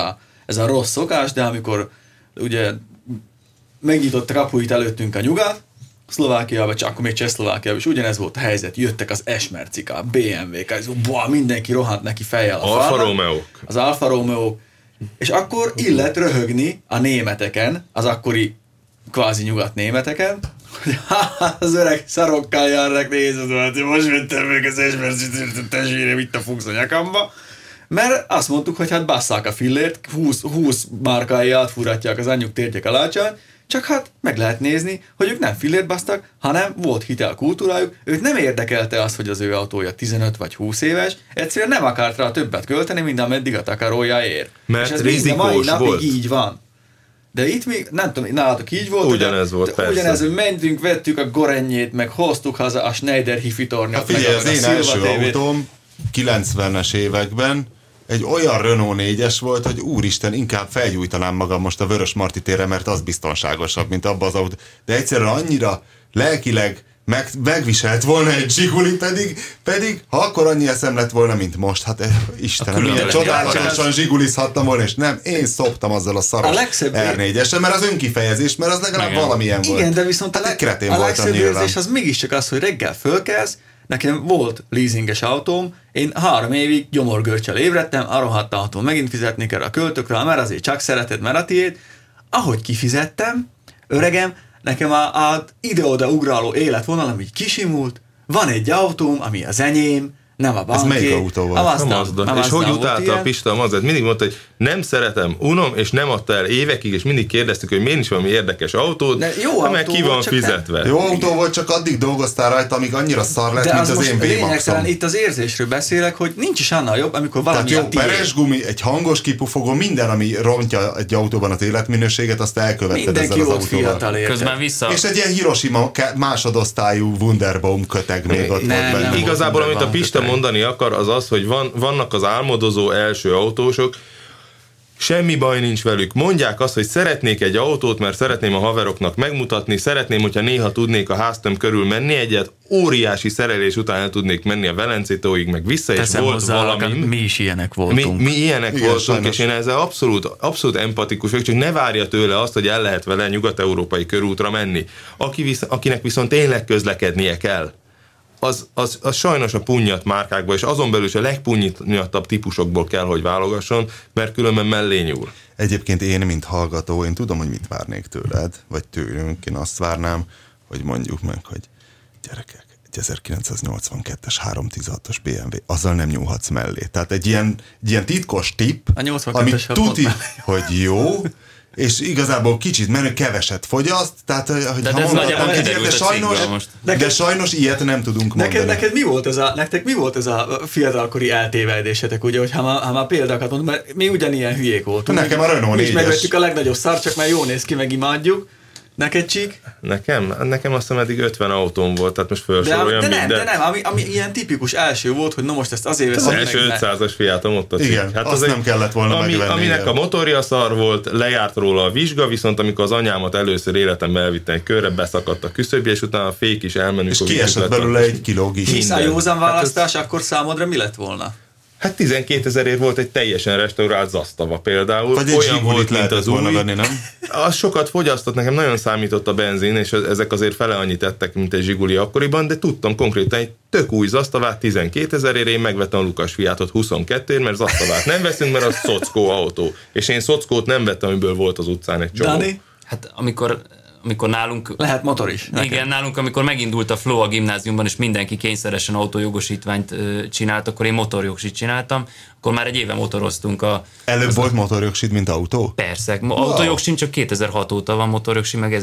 a rossz szokás, de amikor ugye megnyitott kapuit előttünk a nyugat, Szlovákiában, csak akkor még Csehszlovákiában is ugyanez volt a helyzet, jöttek az S-mercik, a BMW-k, mindenki rohant neki fejjel a Alfa Romeo-k. Az Alfa Romeo, és akkor illet röhögni a németeken, az akkori kvázi nyugat németeken, hogy az öreg szarokkal járnak, nézd, hogy most vettem meg az S-mercit, testvérem, itt a fogsz a nyakamba, mert azt mondtuk, hogy hát basszák a fillért, 20 márkai átfúratják az anyjuk tértjek alácsán, csak hát meg lehet nézni, hogy ők nem fillért basztak, hanem volt hitelkultúrájuk, őt nem érdekelte az, hogy az ő autója 15 vagy 20 éves, egyszerűen nem akart rá többet költeni, mint ameddig a takarója ér. Mert és ez rizikós mai napig volt. Így van. De itt még, nem tudom, nálatok így volt. Ugyanez volt, persze. Ugyanez, hogy mentünk, vettük a Gorennyét, meg hoztuk haza a Schneider Hifi tornyot. Hát figyelj, az én első autóm 90-es években egy olyan Renault 4-es volt, hogy úristen, inkább felgyújtanám magam most a Vörösmarty térre, mert az biztonságosabb, mint abba az autó. De egyszerűen annyira lelkileg megviselt volna egy Zsiguli, pedig ha akkor annyi eszem lett volna, mint most, hát Istenem, milyen csodálatosan zsigulizhattam volna, és nem, én szoptam azzal a szaros R4-esen, mert az önkifejezés, mert az legalább valamilyen volt. Igen, de viszont hát a legszebb érzés az mégiscsak az, hogy reggel fölkelsz. Nekem volt leasinges autóm, én 3 évig gyomorgörcsel ébredtem, a rohadt autón megint fizetni kell a költökre, mert azért csak szereted, mert a tiéd. Ahogy kifizettem, öregem, nekem a ide-oda ugráló életvonal, ami kisimult, van egy autóm, ami az enyém, nem a banké. Ez melyik autó volt? A Mazda. És hogy utálta a Pista a Mazdát? Mindig mondta, hogy nem szeretem, unom, és nem adta el évekig, és mindig kérdeztük, hogy miért is valami érdekes autót, mert ki van fizetve. Jó autó volt, csak addig dolgoztál rajta, amíg annyira szar lett, mint az én V-Maxom. Itt az érzésről beszélek, hogy nincs is annál jobb, amikor valami tehát jó, peres gumi, egy hangos kipufogó, minden, ami rontja egy autóban az életminőséget, azt elkövetted ezzel az autóval. Közben vissza. És egy ilyen Hiroshima másodosztályú Wunderbaum köteg még ott volt benne. Igazából, amit a Pista mondani akar, az az, hogy vannak az álmodozó első autósok, semmi baj nincs velük. Mondják azt, hogy szeretnék egy autót, mert szeretném a haveroknak megmutatni, szeretném, hogyha néha tudnék a háztöm körül menni egyet, óriási szerelés után el tudnék menni a Velencétóig, meg vissza, és volt hozzá, valami. Mi is ilyenek voltunk. Mi ilyenek igen, voltunk, sajnos. És én ezzel abszolút empatikus vagyok, csak ne várja tőle azt, hogy el lehet vele nyugat-európai körútra menni. Akinek viszont tényleg közlekednie kell, az sajnos a punnyat márkákból, és azon belül is a legpunnyattabb típusokból kell, hogy válogasson, mert különben mellé nyúl. Egyébként én, mint hallgató, én tudom, hogy mit várnék tőled, vagy tőlünk. Én azt várnám, hogy mondjuk meg, hogy gyerekek, egy 1982-es 316-os BMW, azzal nem nyúlhatsz mellé. Tehát egy ilyen titkos tipp, ami tuti, hogy jó, és igazából kicsit menő, keveset fogyaszt, tehát hogy de ez nagyjából kiderült a cikkből most. De sajnos ilyet nem tudunk mondani. Nektek mi volt ez a fiatalkori eltévedésetek, ugye, hogy ha már példákat mondom, mert mi ugyanilyen hülyék voltunk. Nekem a Renault 4-es. Mi is megvettük a legnagyobb szart, csak már jól néz ki, meg imádjuk, Neked, Csík? Nekem azt hiszem eddig 50 autóm volt, tehát most felsoroljam mindent. De nem, ami ilyen tipikus első volt, hogy na most ezt azért veszem meg. Az első 500-as Fiatom ott a Csík. Igen, hát azt nem kellett volna megvenni. Aminek a motorja szar volt, lejárt róla a vizsga, viszont amikor az anyámat először életemben elvittem egy körre, beszakadt a küszöbje, és utána a fék is elmenünk. És kiesett belőle egy kiló gis. Hisz a józan választás, akkor számodra mi lett volna? Hát 12 000 volt egy teljesen restaurált Zastava például. Vagy egy olyan volt, mint az új. Venni, nem? Az sokat fogyasztott, nekem nagyon számított a benzin, és ezek azért fele annyit tettek, mint egy Zsiguli akkoriban, de tudtam konkrétan egy tök új Zastavát 12 000-ért, én megvettem a Lukas Fiatot 22-ért, mert Zastavát nem veszünk, mert az szockó autó. És én szockót nem vettem, amiből volt az utcán egy csomó. Dani? Hát amikor nálunk... Lehet motor is. Nekem. Igen, nálunk, amikor megindult a Flow a gimnáziumban, és mindenki kényszeresen autójogosítványt csinált, akkor én motorjogsit csináltam, akkor már egy éve motoroztunk Előbb volt motorjogsit, mint autó? Persze. Autójogsim csak 2006 óta van motorjogsim, meg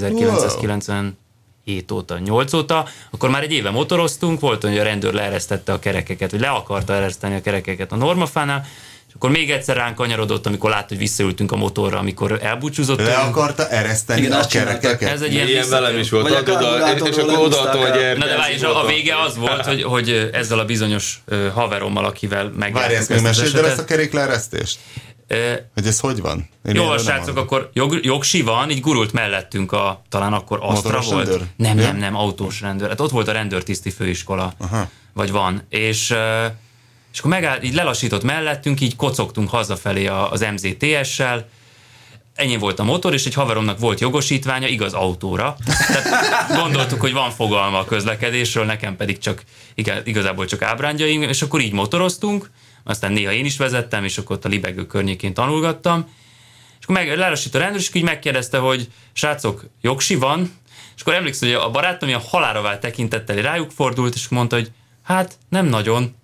1997 óta, 8 óta, akkor már egy éve motoroztunk, volt, hogy a rendőr leeresztette a kerekeket, vagy le akarta ereszteni a kerekeket a normafánál, és akkor még egyszer ránk kanyarodott, amikor látta, hogy visszaültünk a motorra, amikor elbúcsúzottunk. Le akarta ereszteni a kerekeket? Ez egy ilyen velem is volt, és akkor odaadtam, hogy Na de várj, a vége az volt, hogy ezzel a bizonyos haverommal, akivel megjártuk ezt az esetet. Ezt a kerékleeresztést? Hogy ez hogy van? Jó, srácok, akkor jogsi van, így gurult mellettünk talán akkor Astra volt. Rendőr? Nem, autós rendőr. Hát ott volt a rendőrtiszti főiskola, vagy van. És akkor megállt, így lelassított mellettünk, így kocogtunk hazafelé az MZTS-sel, ennyi volt a motor, és egy haveromnak volt jogosítványa, igaz, autóra. Tehát gondoltuk, hogy van fogalma a közlekedésről, nekem pedig igazából csak ábrándjaim, és akkor így motoroztunk, aztán néha én is vezettem, és akkor ott a Libegő környékén tanulgattam, és akkor lelassított a rendőr, és így megkérdezte, hogy srácok, jogsi van? És akkor emlékszem, hogy a barátom ilyen halálra vált tekintettel rájuk fordult, és mondta, hogy hát nem nagyon.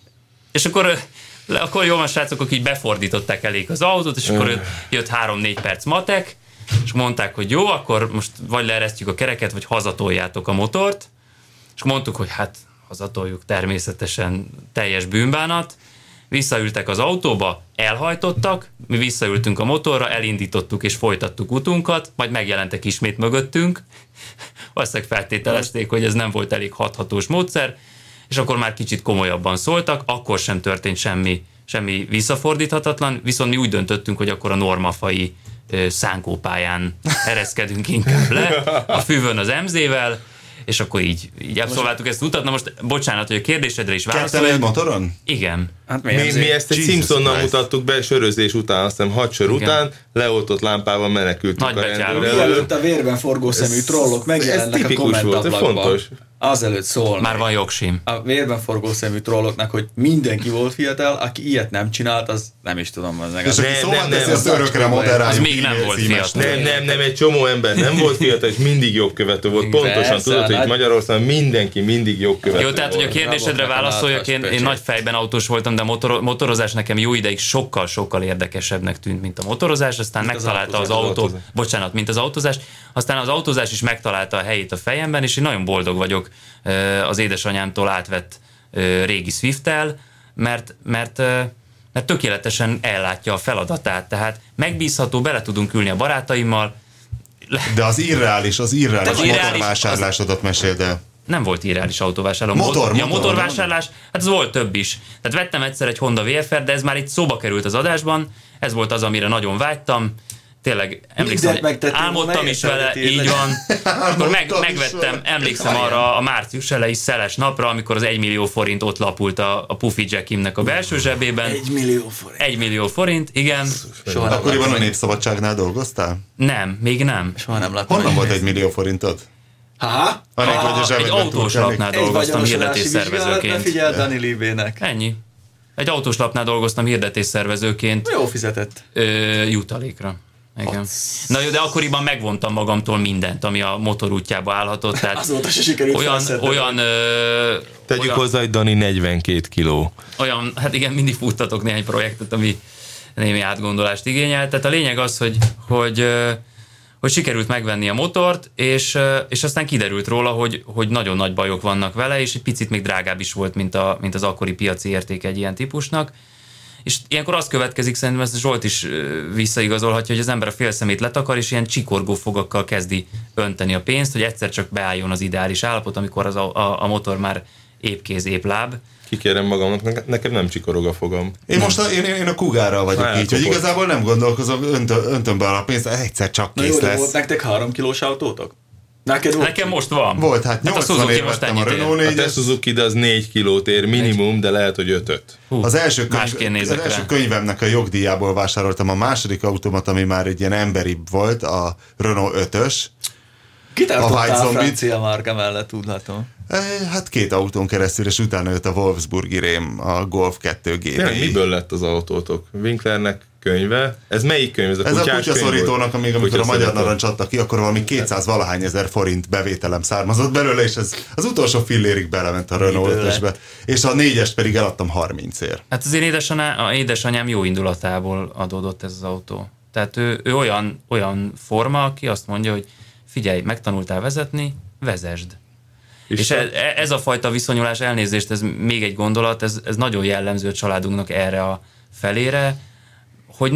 És akkor jó van, srácok, akik így befordították elég az autót, és akkor jött 3-4 perc matek, és mondták, hogy jó, akkor most vagy leeresztjük a kereket, vagy hazatoljátok a motort. És mondtuk, hogy hát hazatoljuk, természetesen teljes bűnbánat. Visszaültek az autóba, elhajtottak, mi visszaültünk a motorra, elindítottuk és folytattuk utunkat, majd megjelentek ismét mögöttünk. Valószínűleg feltételezték, hogy ez nem volt elég hathatós módszer, és akkor már kicsit komolyabban szóltak, akkor sem történt semmi visszafordíthatatlan, viszont mi úgy döntöttünk, hogy akkor a normafai szánkópályán ereszkedünk inkább le, a Füvön az MZ-vel, és akkor így abszolváltuk ezt az utat. Na most, bocsánat, hogy a kérdésedre is válaszolok. Kettel egy motoron? Igen. Hát mi ezt egy Simpsonnal mutattuk be, sörözés után, azt hiszem 6 sör után, leoltott lámpával menekültünk a rendőrrel. Mielőtt a vérben forgó szemű trollok megjelennek a kommentáblakban. Fontos. Azelőtt szól. Már van jogsim. A vérben forgó szemű trolloknak, hogy mindenki volt fiatal, aki ilyet nem csinált, az nem is tudom. Az még nem volt fiatal. Nem, egy csomó ember nem volt fiatal, és mindig jogkövető volt. Pontosan tudod, hogy Magyarországon mindenki mindig jogkövető volt. Jó, tehát, hogy a kérdésedre válaszoljak, én nagy fejben autós voltam, de a motorozás nekem jó ideig sokkal érdekesebbnek tűnt, mint a motorozás, aztán megtalálta az autó, mint az autózás, aztán az autózás is megtalálta a helyét a fejemben, és én nagyon boldog vagyok az édesanyámtól átvett régi Swift-tel, mert tökéletesen ellátja a feladatát, tehát megbízható, bele tudunk ülni a barátaimmal. De az irreális motorvásárlásodat meséld el. Nem volt irreális autóvásárló. Motorvásárlás, hát ez volt több is. Tehát vettem egyszer egy Honda VFR, de ez már itt szóba került az adásban, ez volt az, amire nagyon vágytam. Tényleg emlékszem, álmodtam is vele, így van. Akkor megvettem, emlékszem arra a március elejé szeles napra, amikor az 1 millió forint ott lapult a Puffy Jackimnek a belső zsebében. 1 millió forint. 1 millió forint, igen. Akkoriban a Népszabadságnál dolgoztál? Nem, még nem. Soha nem láttam. Honnan volt 1 millió forintod? Egy autós lapnál dolgoztam hirdetésszervezőként. Ne figyeld Dani Libének. Ennyi. Egy autós lapnál dolgoztam hirdetésszervezőként. Jó fizetett. Jutalékra. Igen. Na jó, de akkoriban megvontam magamtól mindent, ami a motor útjába állhatott. Tehát azóta se sikerült tegyük hozzá, hogy Dani 42 kiló. Olyan, hát igen, mindig futtatok néhány projektet, ami némi átgondolást igényel. Tehát a lényeg az, hogy sikerült megvenni a motort, és aztán kiderült róla, hogy nagyon nagy bajok vannak vele, és egy picit még drágább is volt, mint az akkori piaci érték egy ilyen típusnak. És ilyenkor az következik, szerintem ezt Zsolt is visszaigazolhatja, hogy az ember a félszemét letakar, és ilyen csikorgó fogakkal kezdi önteni a pénzt, hogy egyszer csak beálljon az ideális állapot, amikor a motor már épp kéz, épp láb. Kikérem magamnak, nekem nem csikorog a fogam. Én most én a Kugárral vagyok így, hogy igazából nem gondolkozom, öntöm be a pénzt, egyszer csak kész lesz. Volt nektek 3 kilós autótok? Nekem most van. Volt, hát 80 év vettem a Renault 4-es. A te Suzuki, de az 4 kilót ér minimum, de lehet, hogy 5-öt. Az első könyvemnek a jogdíjából vásároltam a második autómat, ami már egy ilyen emberibb volt, a Renault 5-ös. Kitartottál a francia márka mellett, tudhatom. Hát 2 autón keresztül, és utána jött a Wolfsburgi rém, a Golf 2 GTI. Miből lett az autótok? Winklernek könyve? Ez melyik könyv? Ez a kutyaszorítónak, amikor a Magyar Narancs adta ki, akkor valami 200 valahány ezer forint bevételem származott belőle, és ez az utolsó fillérig belement a Renault 5-ösbe. És a 4-est pedig eladtam 30-ért. Hát az én édesanyám jó indulatából adódott ez az autó. Tehát ő olyan forma, aki azt mondja, hogy figyelj, megtanultál vezetni, vezesd. És ez a fajta viszonyulás, elnézést, ez még egy gondolat, ez nagyon jellemző a családunknak erre a felére, hogy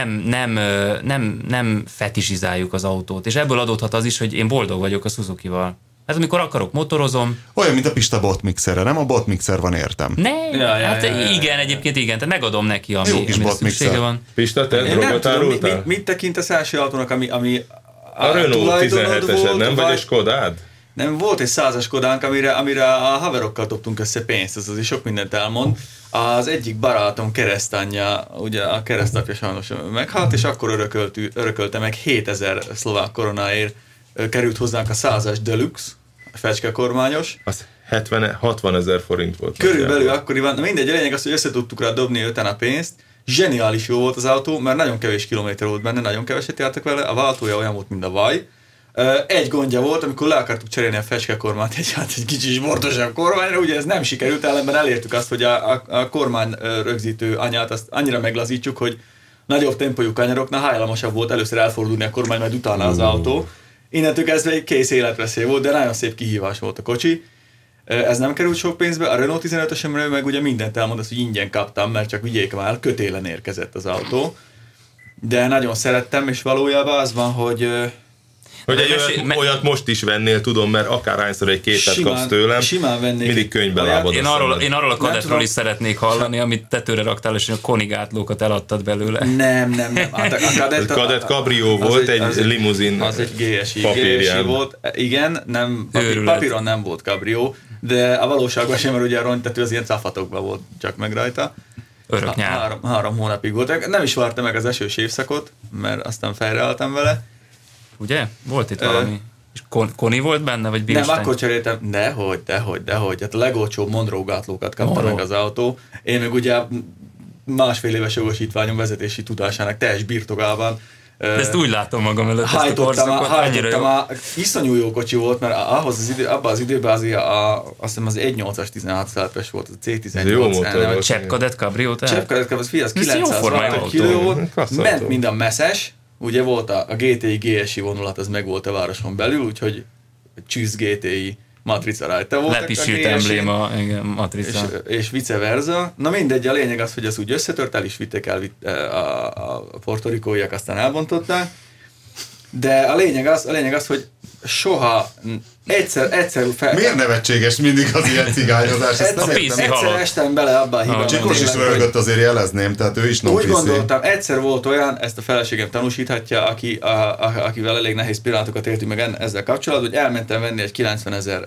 nem fetisizáljuk az autót. És ebből adódhat az is, hogy én boldog vagyok a Suzukival. Hát amikor akarok, motorozom. Olyan, mint a Pista botmixerre, nem? A botmixer van, értem. Igen, egyébként igen, tehát megadom neki, amire szüksége van. Pista, te drogot árultál? Mit tekintesz első autónak, ami a Renault 17-esed, nem? Vagy a Skodád? Nem, volt egy 100-as Skodánk, amire a haverokkal dobtunk össze pénzt, ez azért sok mindent elmond. Az egyik barátom keresztanyja, ugye a keresztapja sajnos meghalt, és akkor örökölte meg 7000 szlovák koronáért került hozzánk a 100-as Deluxe, a fecskekormányos. Az 60 000 forint volt. Körülbelül akkoriban, mindegy, a lényeg az, hogy össze tudtuk rá dobni 5-en a pénzt. Zseniális jó volt az autó, mert nagyon kevés kilométer volt benne, nagyon keveset jártak vele, a váltója olyan volt, mint a vaj. Egy gondja volt, amikor le akartuk cserélni a fecskekormányt egy kicsi sportosabb kormányra, ugye ez nem sikerült, ellenben elértük azt, hogy a kormány rögzítő anyát azt annyira meglazítsuk, hogy nagyobb tempójú kanyaroknál hajlamosabb volt először elfordulni a kormány, majd utána az autó. Innentől kezdve egy kész életveszély volt, de nagyon szép kihívás volt a kocsi. Ez nem került sok pénzbe, a Renault 15-ösemről meg ugye mindent elmondasz, hogy ingyen kaptam, mert csak vigyék már, kötélen érkezett az autó. De nagyon szerettem, és valójában az van, hogy olyat most is vennél, tudom, mert akárhányszor egy kétet kapsz tőlem, mindig könyvbe lábad. Én arról a kadettról is szeretnék hallani, amit tetőre raktál, és a konigátlókat eladtad belőle. Nem. A kadett Cabrio volt, egy limuzin az egy GSI volt. Igen, papíron nem volt Cabrio, de a valóságban sem, mert ugye a rongytető az ilyen cafatokban volt csak meg rajta. Örök nyár. 3 hónapig volt. Nem is várta meg az esős évszakot, mert aztán fejreálltam vele. Ugye? Volt itt valami. És Koni volt benne, vagy Bilstein? Nem, akkor cseréltem. Dehogy. Hát a legolcsóbb Monroe gátlókat kapta meg az autó. Én meg ugye 1,5 éves jogosítványom vezetési tudásának teljes birtokában. De ezt úgy látom magam előtt. Hajtottam, iszonyú jó kocsi volt, mert abban az időben azért azt hiszem az 1.8-as 16 szelepes volt, az C18. Csepp Kadett Cabrio, tehát? Csepp Kadett Cabrio, az 960 kiló volt, ment mind a messzes. Ugye volt a GTI GSI vonulat, az meg volt a városon belül, úgyhogy Csűsz GTI matrica rajta volt. Lepisült embléma, igen, matrica. És vice versa. Na mindegy, a lényeg az, hogy az úgy összetört, el is vitték el a portorikóiak, aztán elbontották. De a lényeg az, hogy soha egyszer Miért nevetséges mindig az ilyen cigányozás? Egyszer estem bele abba a hibába. Csikós is röhögött, azért jelezném, tehát ő is Úgy gondoltam, egyszer volt olyan, ezt a feleségem tanúsíthatja, akivel elég nehéz pillanatokat éltünk meg ezzel kapcsolatban, hogy elmentem venni egy 90 000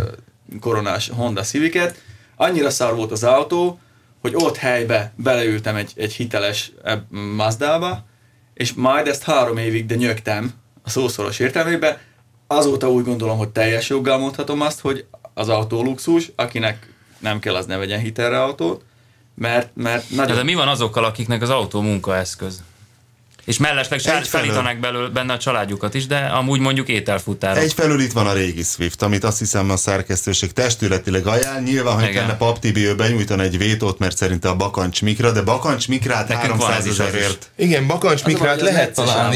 koronás Honda Civicet, annyira szar volt az autó, hogy ott helybe beleültem egy hiteles Mazdába, és majd ezt 3 évig, de nyögtem a szószoros értelmében. Azóta úgy gondolom, hogy teljes joggal mondhatom azt, hogy az autó luxus, akinek nem kell, az ne vegyen hitelre autót, mert nagyon... De mi van azokkal, akiknek az autó munkaeszköz? És mellesleg felítanak benne a családjukat is, de amúgy mondjuk ételfutárok. Egyfelől itt van a régi Swift, amit azt hiszem a szerkesztőség testületileg ajánl. Nyilván, hogy kellene Pap Tibi, ő benyújtan egy vétót, mert szerinte a Bakancs Mikra, de Bakancs Mikrát 300 000-ért. Igen, Bakancs Mikrát lehet találni.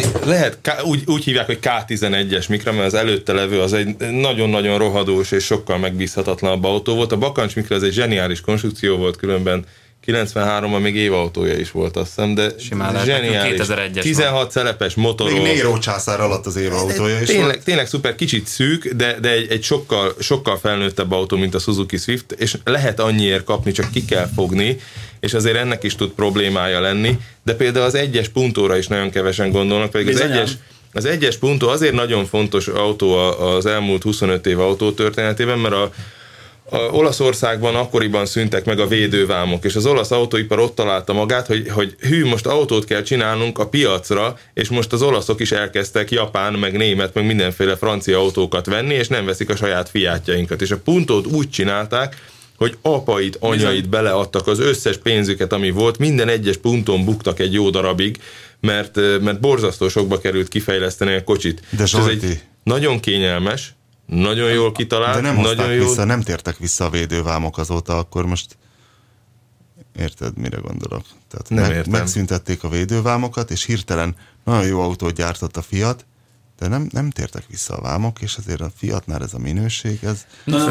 Úgy hívják, hogy K11-es Mikra, mert az előtte levő az egy nagyon-nagyon rohadós és sokkal megbízhatatlanabb autó volt. A Bakancs Mikra az egy zseniális konstrukció volt, különben 93-ban még évautója is volt, azt hiszem, de zseniális. 2001-es 16 szelepes motoros. Még Nero császár alatt az évautója is tényleg szuper, kicsit szűk, de egy sokkal felnőttebb autó, mint a Suzuki Swift, és lehet annyiért kapni, csak ki kell fogni, és azért ennek is tud problémája lenni, de például az 1-es Puntóra is nagyon kevesen gondolnak, pedig az 1-es Punto azért nagyon fontos autó az elmúlt 25 év autótörténetében, mert a Olaszországban akkoriban szűntek meg a védővámok, és az olasz autóipar ott találta magát, hogy most autót kell csinálnunk a piacra, és most az olaszok is elkezdtek japán, meg német, meg mindenféle francia autókat venni, és nem veszik a saját Fiatjainkat. És a Puntót úgy csinálták, hogy apait, anyait beleadtak az összes pénzüket, ami volt, minden egyes Puntón buktak egy jó darabig, mert borzasztó sokba került kifejleszteni a kocsit. De Zsolti, ez egy nagyon kényelmes, nagyon jól kitalált, de nem nagyon jól... nem tértek vissza a védővámok azóta, akkor most érted, mire gondolok? Tehát megszüntették a védővámokat, és hirtelen nagyon jó autót gyártott a Fiat, de nem tértek vissza a vámok, és azért a Fiatnál ez a minőség, ez...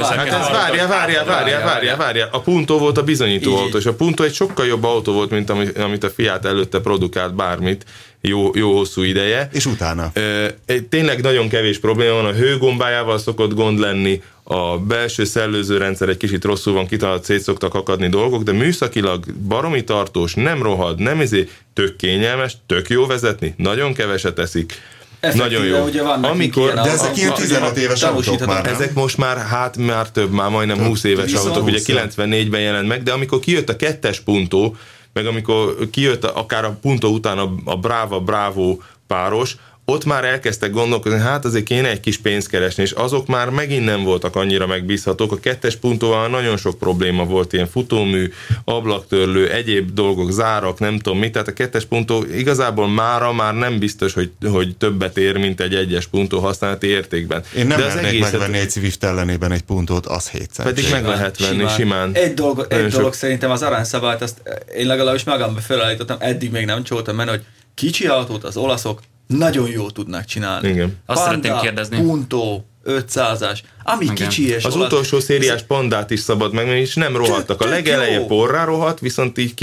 Várjál. A Punto volt a bizonyító autó, és a Punto egy sokkal jobb autó volt, mint amit a Fiat előtte produkált bármit, jó hosszú ideje. És utána? Tényleg nagyon kevés probléma van, a hőgombájával szokott gond lenni, a belső szellőzőrendszer egy kicsit rosszul van kitalált, szét szoktak akadni dolgok, de műszakilag baromi tartós, nem rohad, tök kényelmes, tök jó vezetni, nagyon keveset eszik. Nagyon jó. De ezek ilyen 15 éves autók már, nem? Ezek most már már majdnem 20 éves autók, ugye 94-ben jelent meg, de amikor kijött a 2-es Punto, meg amikor kijött akár a Punto után a Bravo páros, ott már elkezdtek gondolkozni, hát azért kéne egy kis pénzt keresni, és azok már megint nem voltak annyira megbízhatók. A 2-es Puntóval nagyon sok probléma volt, ilyen futómű, ablaktörlő, egyéb dolgok, zárak, nem tudom mit, tehát a 2-es Punto igazából már nem biztos, hogy többet ér, mint egy 1-es Punto használati értékben. Én nem mernék megvenni egy Swift ellenében egy Puntót, az 700. Pedig meg lehet venni simán. Egy dolog szerintem az aranyszabályt, azt én legalábbis magamba felállítottam, eddig még nem csoltam menni, hogy kicsi autót az olaszok nagyon jól tudnak csinálni. Igen. Azt szeretném kérdezni. Punto, 500-as, ami igen. Kicsi és az utolsó szériás Pandát is szabad meg, és nem rohadtak. A legeleje porrá rohadt, viszont így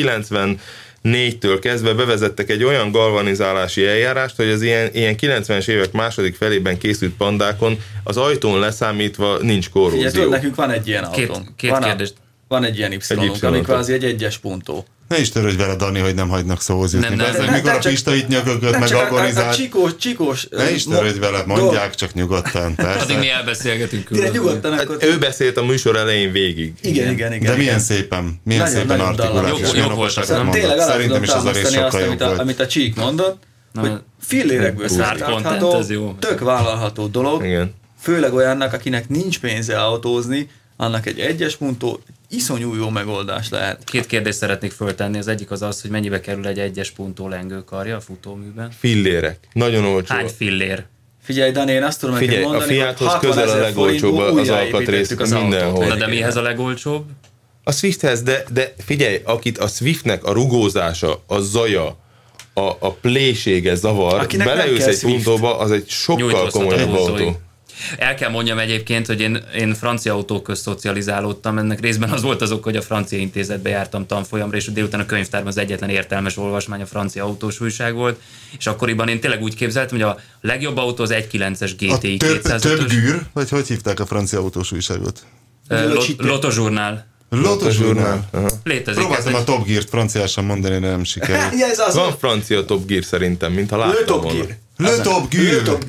94-től kezdve bevezettek egy olyan galvanizálási eljárást, hogy az ilyen 90-es évek második felében készült Pandákon az ajtón leszámítva nincs korrózió. Ugye, nekünk van egy ilyen autónk. Két kérdést. Van egy ilyen Y-nunk, ami kvázi egy 1-es Punto. Ne is törődj vele, Dani, hogy nem hagynak szóhoz jutni. Mikor a Pista itt nyökögött, meg agonizál. Csikós. Ne is törődj vele, mondják csak nyugodtan. Addig mi elbeszélgetünk. Ő beszélt a műsor elején végig. Igen. De milyen szépen artikulálás. Jó volt. Szerintem is az a rész sokkal jobb volt. Amit a Csík mondott, hogy fillérekből szállítható, tök vállalható dolog, főleg olyannak, akinek nincs pénze autózni, annak egy 1-es Punto iszonyú jó megoldás lehet. Két kérdést szeretnék föltenni. Az egyik az, hogy mennyibe kerül egy 1-es Punto lengőkarja a futóműben? Fillérek. Nagyon olcsó. Hány fillér? Figyelj, Dani, én azt tudom neked mondani, a Fiathoz közel a legolcsóbb az alkatrész mindenhol. Na de mihez a legolcsóbb? A Swifthez, de figyelj, akit a Swiftnek a rugózása, a zaja, a plésége zavar, beleülsz egy Puntóba, az egy sokkal komolyabb autó. El kell mondjam egyébként, hogy én francia autók közt szocializálódtam, ennek részben az volt az ok, hogy a francia intézetbe jártam tanfolyamra, és délután a könyvtárban az egyetlen értelmes olvasmány a francia autós újság volt, és akkoriban én tényleg úgy képzeltem, hogy a legjobb autó az 1.9-es GTI 205-ös. Több gűr? Vagy hogy hívták a francia autós újságot? Lotojournal. Lotojournal. Létezik. Próbáltam a Top Gear-t franciásan mondani, de nem sikerült. Van francia Top Gear szerintem, mintha láttam volna. Le Top Gear.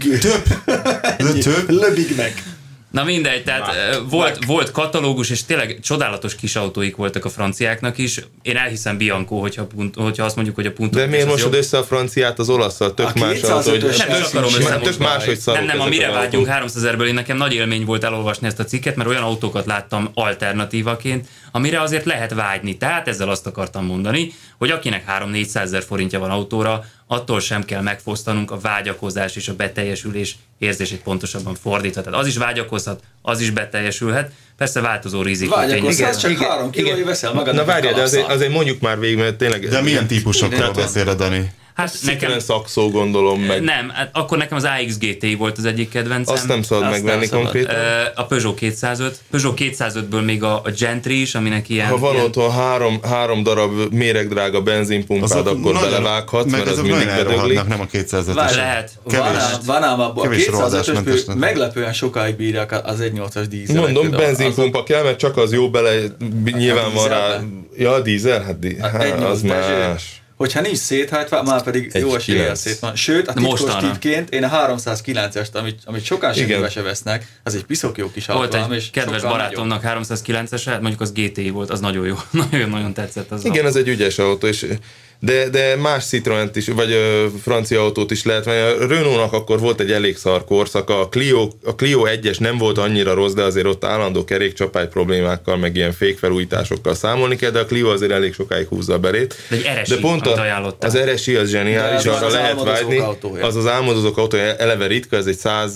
Le Big Mac. Na mindegy, tehát volt katalógus, és tényleg csodálatos kis autóik voltak a franciáknak is. Én elhiszem Bianco, hogyha azt mondjuk, hogy a Punto. De miért mosod össze a franciát az olasszal? Tök más autó, hogy tök máshogy szarok. Nem, amire vágyunk 300 000-ből, én nekem nagy élmény volt elolvasni ezt a cikket, mert olyan autókat láttam alternatívaként, amire azért lehet vágyni. Tehát ezzel azt akartam mondani, hogy akinek 300-400 000 forintja van autóra, attól sem kell megfosztanunk a vágyakozás és a beteljesülés érzését, pontosabban fordítva. Tehát az is vágyakozhat, az is beteljesülhet. Persze változó rizikó. Várj, akkor csak 3 kilói veszel magadnak. Na várjál, de azért mondjuk már végig, mert tényleg... De milyen típusokról beszél, Dani? Hát nekem szakszó, gondolom meg. Nem, hát akkor nekem az AX GT volt az egyik kedvencem. Azt nem szabad megvenni konkrétan. A Peugeot 205. Peugeot 205-ből még a Gentry is, aminek ilyen... Ha van otthon három darab méregdrága benzinpumpád, akkor belevághatsz, mert az mindig bedöglik. Nem a 205-es. Lehet. Van ám abban. A 205-ös meglepően sokáig bírják az 1.8-as dízel. Mondom, benzinpumpa kell, mert csak az jó bele, nyilván van rá. Ja, a dízel? Hát az más. Hogyha nincs széthajtva, már pedig jó eséllyel szét van. Sőt, a titkos titkként én a 309-est, amit sokan semmibe se vesznek, az egy piszok jó kis autó. Volt egy kedves barátomnak 309-ese, mondjuk az GTI volt, az nagyon jó, nagyon tetszett az. Igen, ez egy ügyes autó, és de más Citroent is, vagy francia autót is lehet venni. A Renault-nak akkor volt egy elég szar korszaka, a Clio 1-es nem volt annyira rossz, de azért ott állandó kerékcsapály problémákkal, meg ilyen fékfelújításokkal számolni kell, de a Clio azért elég sokáig húzza a berét. De pont az RSI az zseniális, arra lehet vágyni. Az álmodozók autó eleve ritka, ez egy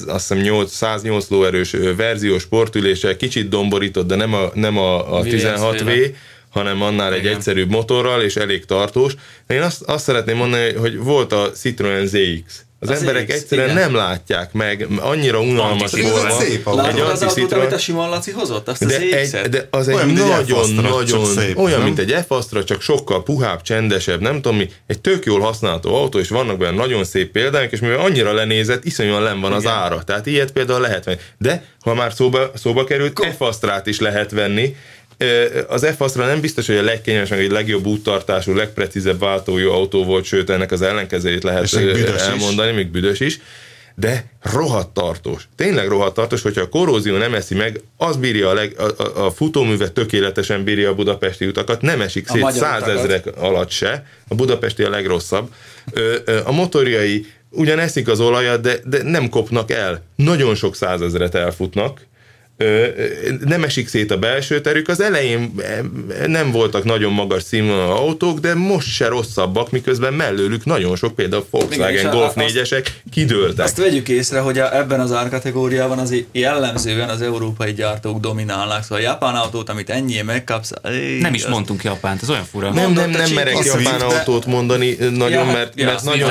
108 lóerős verziós sportüléssel, kicsit domborított, de nem a 16V, hanem annál egy egyszerűbb motorral, és elég tartós. Én azt szeretném mondani, hogy volt a Citroen ZX. Az emberek egyszerűen nem látják meg, annyira unalmas forma. Látod az autót, amit a Simon Laci hozott? Azt de az egy nagyon-nagyon olyan, mint egy F-Astra, csak sokkal puhább, csendesebb, nem tudom mi. Egy tök jól használható autó, és vannak benne nagyon szép példák, és mivel annyira lenézett, iszonyúan len van az ára. Tehát ilyet például lehet venni. De ha már szóba került, F-Astrát is lehet venni. Az F-Astra nem biztos, hogy a legkényelmesebb, egy legjobb úttartású, legprecízebb váltójú autó volt, sőt ennek az ellenkezőjét lehet elmondani, még büdös is, de rohadt tartós. Tényleg rohadt tartós, hogyha a korrózió nem eszi meg, az bírja a futóművet tökéletesen bírja a budapesti utakat, nem esik szét 100 000 alatt se, a budapesti a legrosszabb. A motorjai ugyan eszik az olajat, de nem kopnak el. Nagyon sok 100 000-et elfutnak, nem esik szét a belső terük. Az elején nem voltak nagyon magas színvonalú autók, de most se rosszabbak, miközben mellőlük nagyon sok, például Volkswagen Golf 4-esek kidőltek. Azt vegyük észre, hogy ebben az árkategóriában azért jellemzően az európai gyártók dominálnak, szóval a japán autót, amit ennyi megkapsz... Nem is mondtunk Japánt, ez olyan fura. Nem merek japán autót mondani nagyon, mert nagyon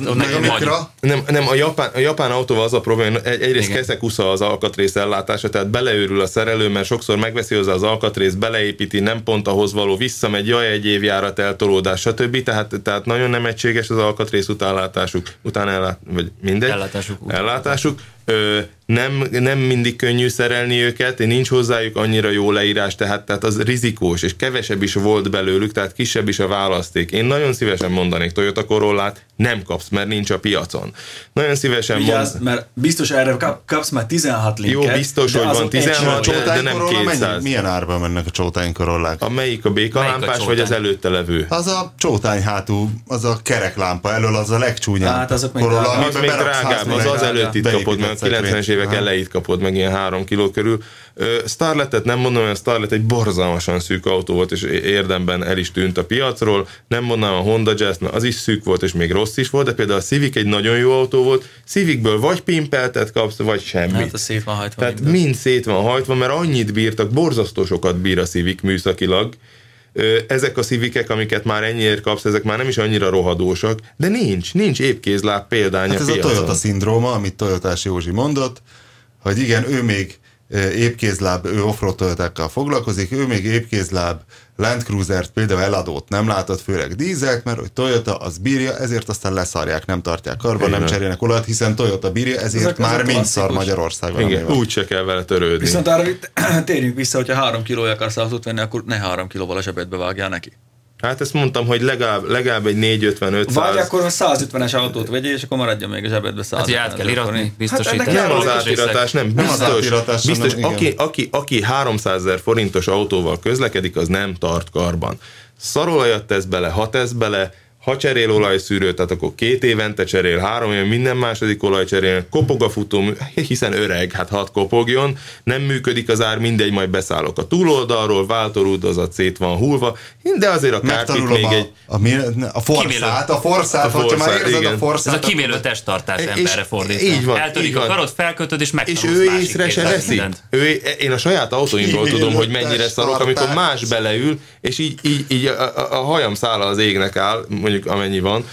nem, a japán autóval az a probléma, egyrészt keszekusza az alkatrész ellátása, tehát beleőrül a szerelő, mert sokszor megveszi hozzá az alkatrészt, beleépíti, nem pont ahhoz való, visszamegy, jaj, egy évjárat eltolódás, stb. Tehát nagyon nem egységes az alkatrész utánellátásuk, vagy mindegy. Ellátásuk. Nem mindig könnyű szerelni őket, nincs hozzájuk annyira jó leírás, tehát az rizikós, és kevesebb is volt belőlük, tehát kisebb is a választék. Én nagyon szívesen mondanék Toyota Corollát, nem kapsz, mert nincs a piacon. Nagyon szívesen mert biztos erre kapsz már 16 linket. Jó, biztos, hogy van 16, de nem 200. Milyen árban mennek a csótány Corollák? A melyik a békalámpás, vagy az előtte levő? Az a csótány hátú, az a kereklámpa elől, az a legcsúnyább. Hát azok Corolla, az még drágább, az előtt kapod, mert a 90-es évek elejét kapod meg ilyen 3 kiló körül. Starlettet nem mondom, hogy a Starlet egy borzalmasan szűk autó volt, és érdemben el is tűnt a piacról. Nem mondanám a Honda Jazz, az is szűk volt, és még rossz is volt, de például a Civic egy nagyon jó autó volt. Civicből vagy pimpeltet kapsz, vagy semmit. Hát a szét van hajtva. Tehát mind szét van hajtva, mert annyit bírtak, borzasztó sokat bír a Civic műszakilag. Ezek a Civicek, amiket már ennyiért kapsz, ezek már nem is annyira rohadósak, de nincs épkézláb példány a piacon. Ez a Toyota szindróma, amit Toyotás Józsi mondott, hogy igen, ő még épkézláb, ő offroad Toyotákkal foglalkozik, ő még épkézláb Land Cruisert, például eladót nem látott, főleg dízelt, mert hogy Toyota az bírja, ezért aztán leszarják, nem tartják karban, nem cserélnek olajat, hiszen Toyota bírja, ezért már mind szar Magyarországon. Igen, úgy se kell vele törődni. Viszont arra térjünk vissza, hogyha 3 kilója akarsz autót venni, akkor ne 3 kilóval a zsebedbe vágjál neki. Hát ezt mondtam, hogy legalább egy 450-500. Vagy akkor a 150-es autót vegyél, és akkor maradjon még a zsebedbe 150. Hát, át kell iratni, biztosítani. Nem az átiratás, nem. Biztos, aki 300 000 forintos autóval közlekedik, az nem tart karban. Szarolajat tesz bele, ha tesz bele, ha cserél olajszűrőt, tehát akkor 2 évente cserél, 3 év, minden második olaj cserél, kopog a futómű, hiszen öreg, hát hadd kopogjon, nem működik az ár, mindegy, majd beszállok a túloldalról, váltóruddozat szét van hullva, de azért a kárpit még egy... A forszát, hogyha már érzed a forszát. Ez a kimélő testtartás emberre fordítva. Így van, eltörik a karod, felkötöd, és megtanulsz. És ő észre se veszi. Én a saját autóimról tudom, hogy mennyire szarok, amikor más beleül, és így a hajam szála az égnek áll, mondjuk amennyi van,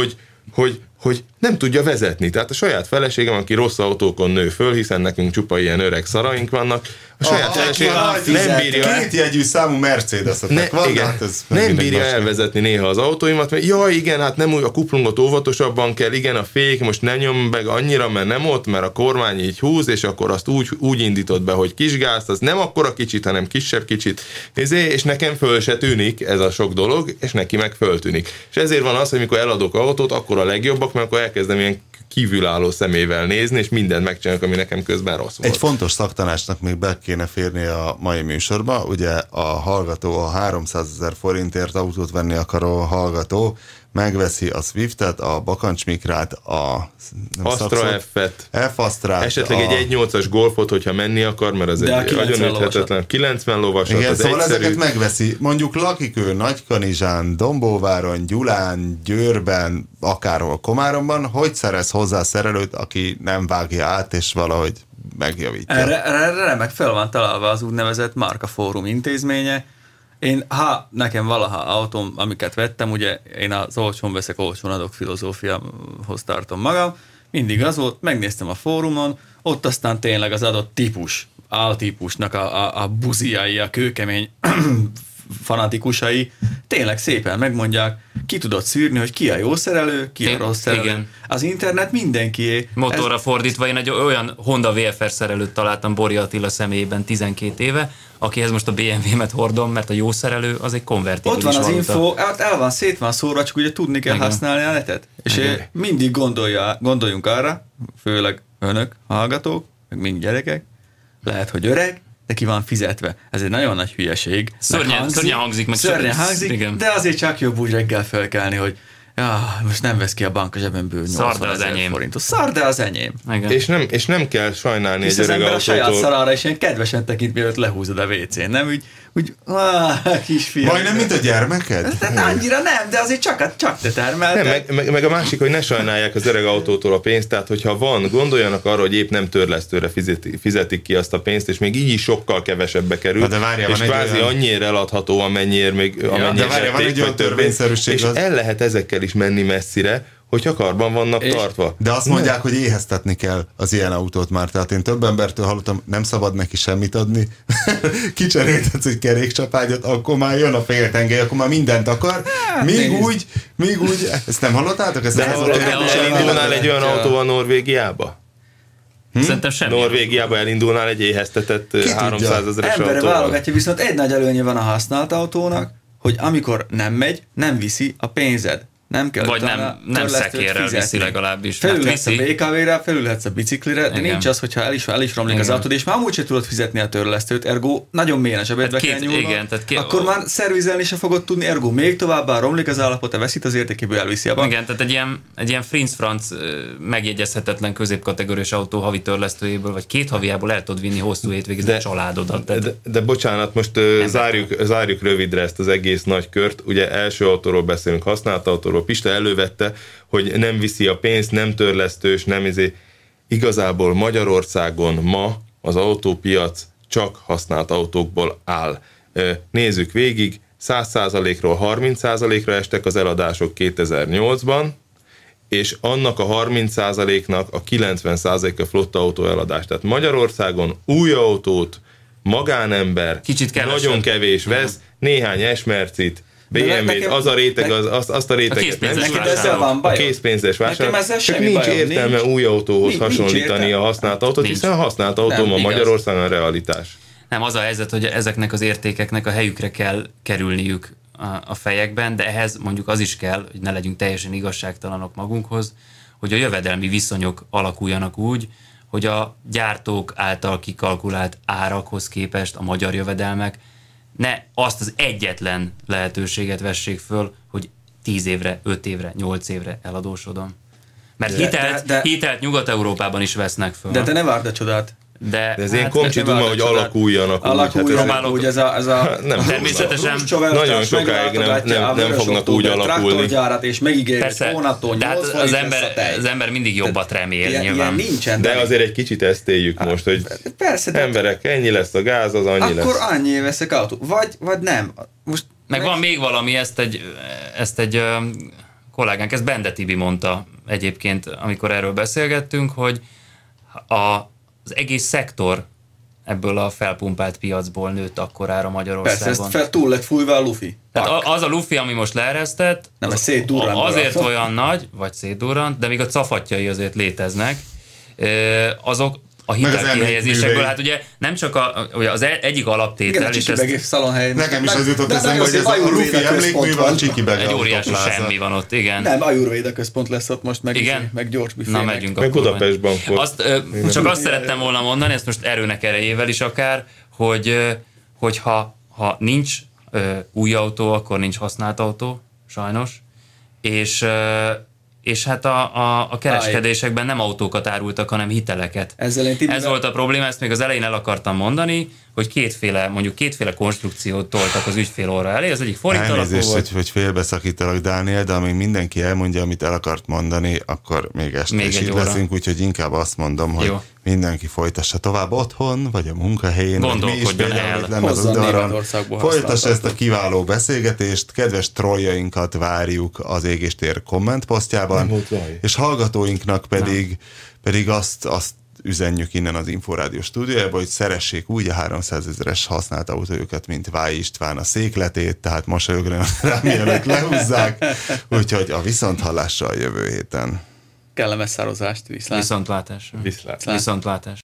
hogy nem tudja vezetni. Tehát a saját feleségem, aki rossz autókon nő föl, hiszen nekünk csupa ilyen öreg szaraink vannak, a saját feleségem nem bírja... 2 jegyű számú Mercedes-etek van, igen, hát ez nem bírja elvezetni néha az autóimat, mert igen, hát nem úgy, a kuplungot óvatosabban kell, igen, a fék most ne nyom meg annyira, mert nem ott, mert a kormány így húz, és akkor azt úgy indított be, hogy kisgáz, az nem akkora kicsit, hanem kisebb kicsit, és nekem föl se tűnik ez a sok dolog, és neki meg föltűnik. És ezért van az, hogy mikor eladok autót, akkor a legjobbak, mert akkor elkezdem ilyen kívülálló szemével nézni, és mindent megcsinálok, ami nekem közben rossz volt. Egy fontos szaktanácsnak még be kéne férni a mai műsorba. Ugye a hallgató, a 300 000 forintért autót venni akaró hallgató megveszi a Swiftet, a Bakancs-Mikrát, a Astra F-et, F-Astrát, esetleg egy 1.8-as Golfot, hogyha menni akar, mert az egy nagyon üthetetlen 90 lovasat. Igen, az szóval egyszerű. ezeket megveszi. Mondjuk lakik ő Nagykanizsán, Dombóváron, Gyulán, Győrben, akárhol Komáromban, hogy szerez hozzá szerelőt, aki nem vágja át, és valahogy megjavítja. Erre remek fel van találva az úgynevezett Márkafórum intézménye. Nekem valaha autóm, amiket vettem, ugye én az olcsón veszek, olcsón adok filozófiahoz tartom magam, mindig az volt, megnéztem a fórumon, ott aztán tényleg az adott típus, áltípusnak a buziai, a kőkemény fanatikusai tényleg szépen megmondják, ki tudod szűrni, hogy ki a jó szerelő, ki a rossz szerelő. Igen. Az internet mindenkié. Motorra fordítva én egy olyan Honda VFR szerelőt találtam Bori Attila személyében 12 éve, akihez most a BMW-met hordom, mert a jó szerelő az egy konvertibilis valuta. Ott van az valuta. info, el van, szét van szórva, csak ugye tudni kell használni a netet. És mindig gondoljunk arra, főleg önök, hallgatók, meg mind gyerekek, lehet, hogy öreg, de ki van fizetve. Ez egy nagyon nagy hülyeség. Szörnyen hangzik, igen. De azért csak jobb úgy reggel felkelni, hogy most nem vesz ki a bank a zsebemből 80 000 forintot. Szar, de az enyém. És nem kell sajnálni egy öreg autótól. A saját szarára is ilyen kedvesen tekint, mielőtt lehúzod a WC-n, nem? Úgy kisfiam. Majdnem, mint a gyermeked? De annyira nem, de azért csak te termelted. Meg a másik, hogy ne sajnálják az öreg autótól a pénzt, tehát hogyha van, gondoljanak arra, hogy épp nem törlesztőre fizetik ki azt a pénzt, és még így is sokkal kevesebbe kerül, és kvázi annyira eladható, amennyire van egy olyan törvényszerűség. És el lehet ezekkel is menni messzire, hogyha karban vannak tartva. De azt mondják, hogy éheztetni kell az ilyen autót már. Tehát én több embertől hallottam, nem szabad neki semmit adni. Kicseréltetsz egy kerékcsapágyat, akkor már jön a féltengely, akkor már mindent akar. Még úgy, ezt nem hallottátok? De elindulnál egy olyan autóval Norvégiába? Szerintem semmi. Norvégiába elindulnál egy éheztetett 300 000-es autóval. Emberre válogatja, viszont egy nagy előnye van a használt autónak, hogy amikor nem megy, nem viszi a pénzed. Nem kell vagy nem szekérrel viszi legalábbis. Felülhetsz a BKV-re, felülhetsz a biciklire, de nincs az, hogyha el is romlik az autód, és már amúgy sem tudod fizetni a törlesztőt, ergo nagyon mélyen a zsebedbe kell nyúlnod. Akkor már szervizelni sem fogod tudni, ergo még továbbá romlik az állapota, veszít az értékéből, elviszi a bank. Igen, tehát egy ilyen frinc-franc megjegyezhetetlen középkategóriás autó havi törlesztőjéből, vagy 2 haviából el tudod vinni hosszú hétvégét a családodat. De bocsánat, most zárjuk rövidre ezt az egész nagy kört. Ugye első autóról beszélünk, használt autóról. Pista elővette, hogy nem viszi a pénzt, nem törlesztős, nem Igazából Magyarországon ma az autópiac csak használt autókból áll. Nézzük végig, 100%-ról 30%-ra estek az eladások 2008-ban, és annak a 30%-nak a 90%-a flotta autó eladás. Tehát Magyarországon új autót magánember nagyon kevés vesz, néhány S-mercit, BMW-t, az a réteg, azt a réteget a készpénzes vásárló. Csak nincs értelme új autóhoz hasonlítani a használt autót, hiszen a használt autó ma Magyarországon a realitás. Nem, az a helyzet, hogy ezeknek az értékeknek a helyükre kell kerülniük a fejekben, de ehhez mondjuk az is kell, hogy ne legyünk teljesen igazságtalanok magunkhoz, hogy a jövedelmi viszonyok alakuljanak úgy, hogy a gyártók által kikalkulált árakhoz képest a magyar jövedelmek ne azt az egyetlen lehetőséget vessék föl, hogy 10 évre, 5 évre, 8 évre eladósodom. Mert hitelt Nyugat-Európában is vesznek föl. De te ne várd a csodát. De ez én komcsiduma, hogy alakuljanak úgy. Ez a nem, természetesen nagyon sokáig nem fognak úgy alakulni. Traktorgyárat és megígérik hónattól 8 forint az ember mindig jobbat remél, nyilván. Nincsen, de azért egy kicsit ezt éljük most, hogy emberek, ennyi lesz a gáz, az annyi lesz. Akkor annyi veszek autó. Vagy nem. Most meg van még valami, ezt egy kollégánk, ezt Bende Tibi mondta egyébként, amikor erről beszélgettünk, hogy az egész szektor ebből a felpumpált piacból nőtt akkorára Magyarországon. Persze, túl lett fújva a lufi. Tehát az a lufi, ami most leeresztett, azért olyan nagy, vagy szétdurrant, de még a cafatjai azért léteznek, azok a hitelkihelyezésekből, hát ugye nem csak az egyik alaptétel, igen, és ezt... Nekem is az jutott eszembe, hogy ez a lufi emlékművel a Csiki-Bege. Egy óriási semmi van ott, igen. Nem, Ayurvéda központ lesz ott most, meg gyors büfé. Na, megyünk meg Budapest Bankot. Csak azt szerettem volna mondani, ezt most erőnek erejével is akár, hogy ha nincs új autó, akkor nincs használt autó, sajnos, és hát a kereskedésekben nem autókat árultak, hanem hiteleket. Ez volt a probléma, ezt még az elején el akartam mondani, hogy kétféle konstrukciót toltak az ügyfél orra elé, az egyik forint alapú volt. hogy félbeszakítalak, Dániel, de amíg mindenki elmondja, amit el akart mondani, akkor még este is itt leszünk, úgyhogy inkább azt mondom, hogy mindenki folytassa tovább otthon, vagy a munkahelyén, vagy mi is például lenne az udvaron. Folytassa ezt a kiváló beszélgetést, kedves troljainkat várjuk az Égéstér kommentposztjában, és hallgatóinknak pedig azt üzenjük innen az Inforádió stúdiójába, hogy szeressék úgy a 300 000-es használt autójukat, mint Váj István a székletét, tehát mosolyognak rá, mielőtt lehúzzák, úgyhogy a viszonthallásra a jövő héten. Kellemes szározást, viszontlátásra. Viszontlátás.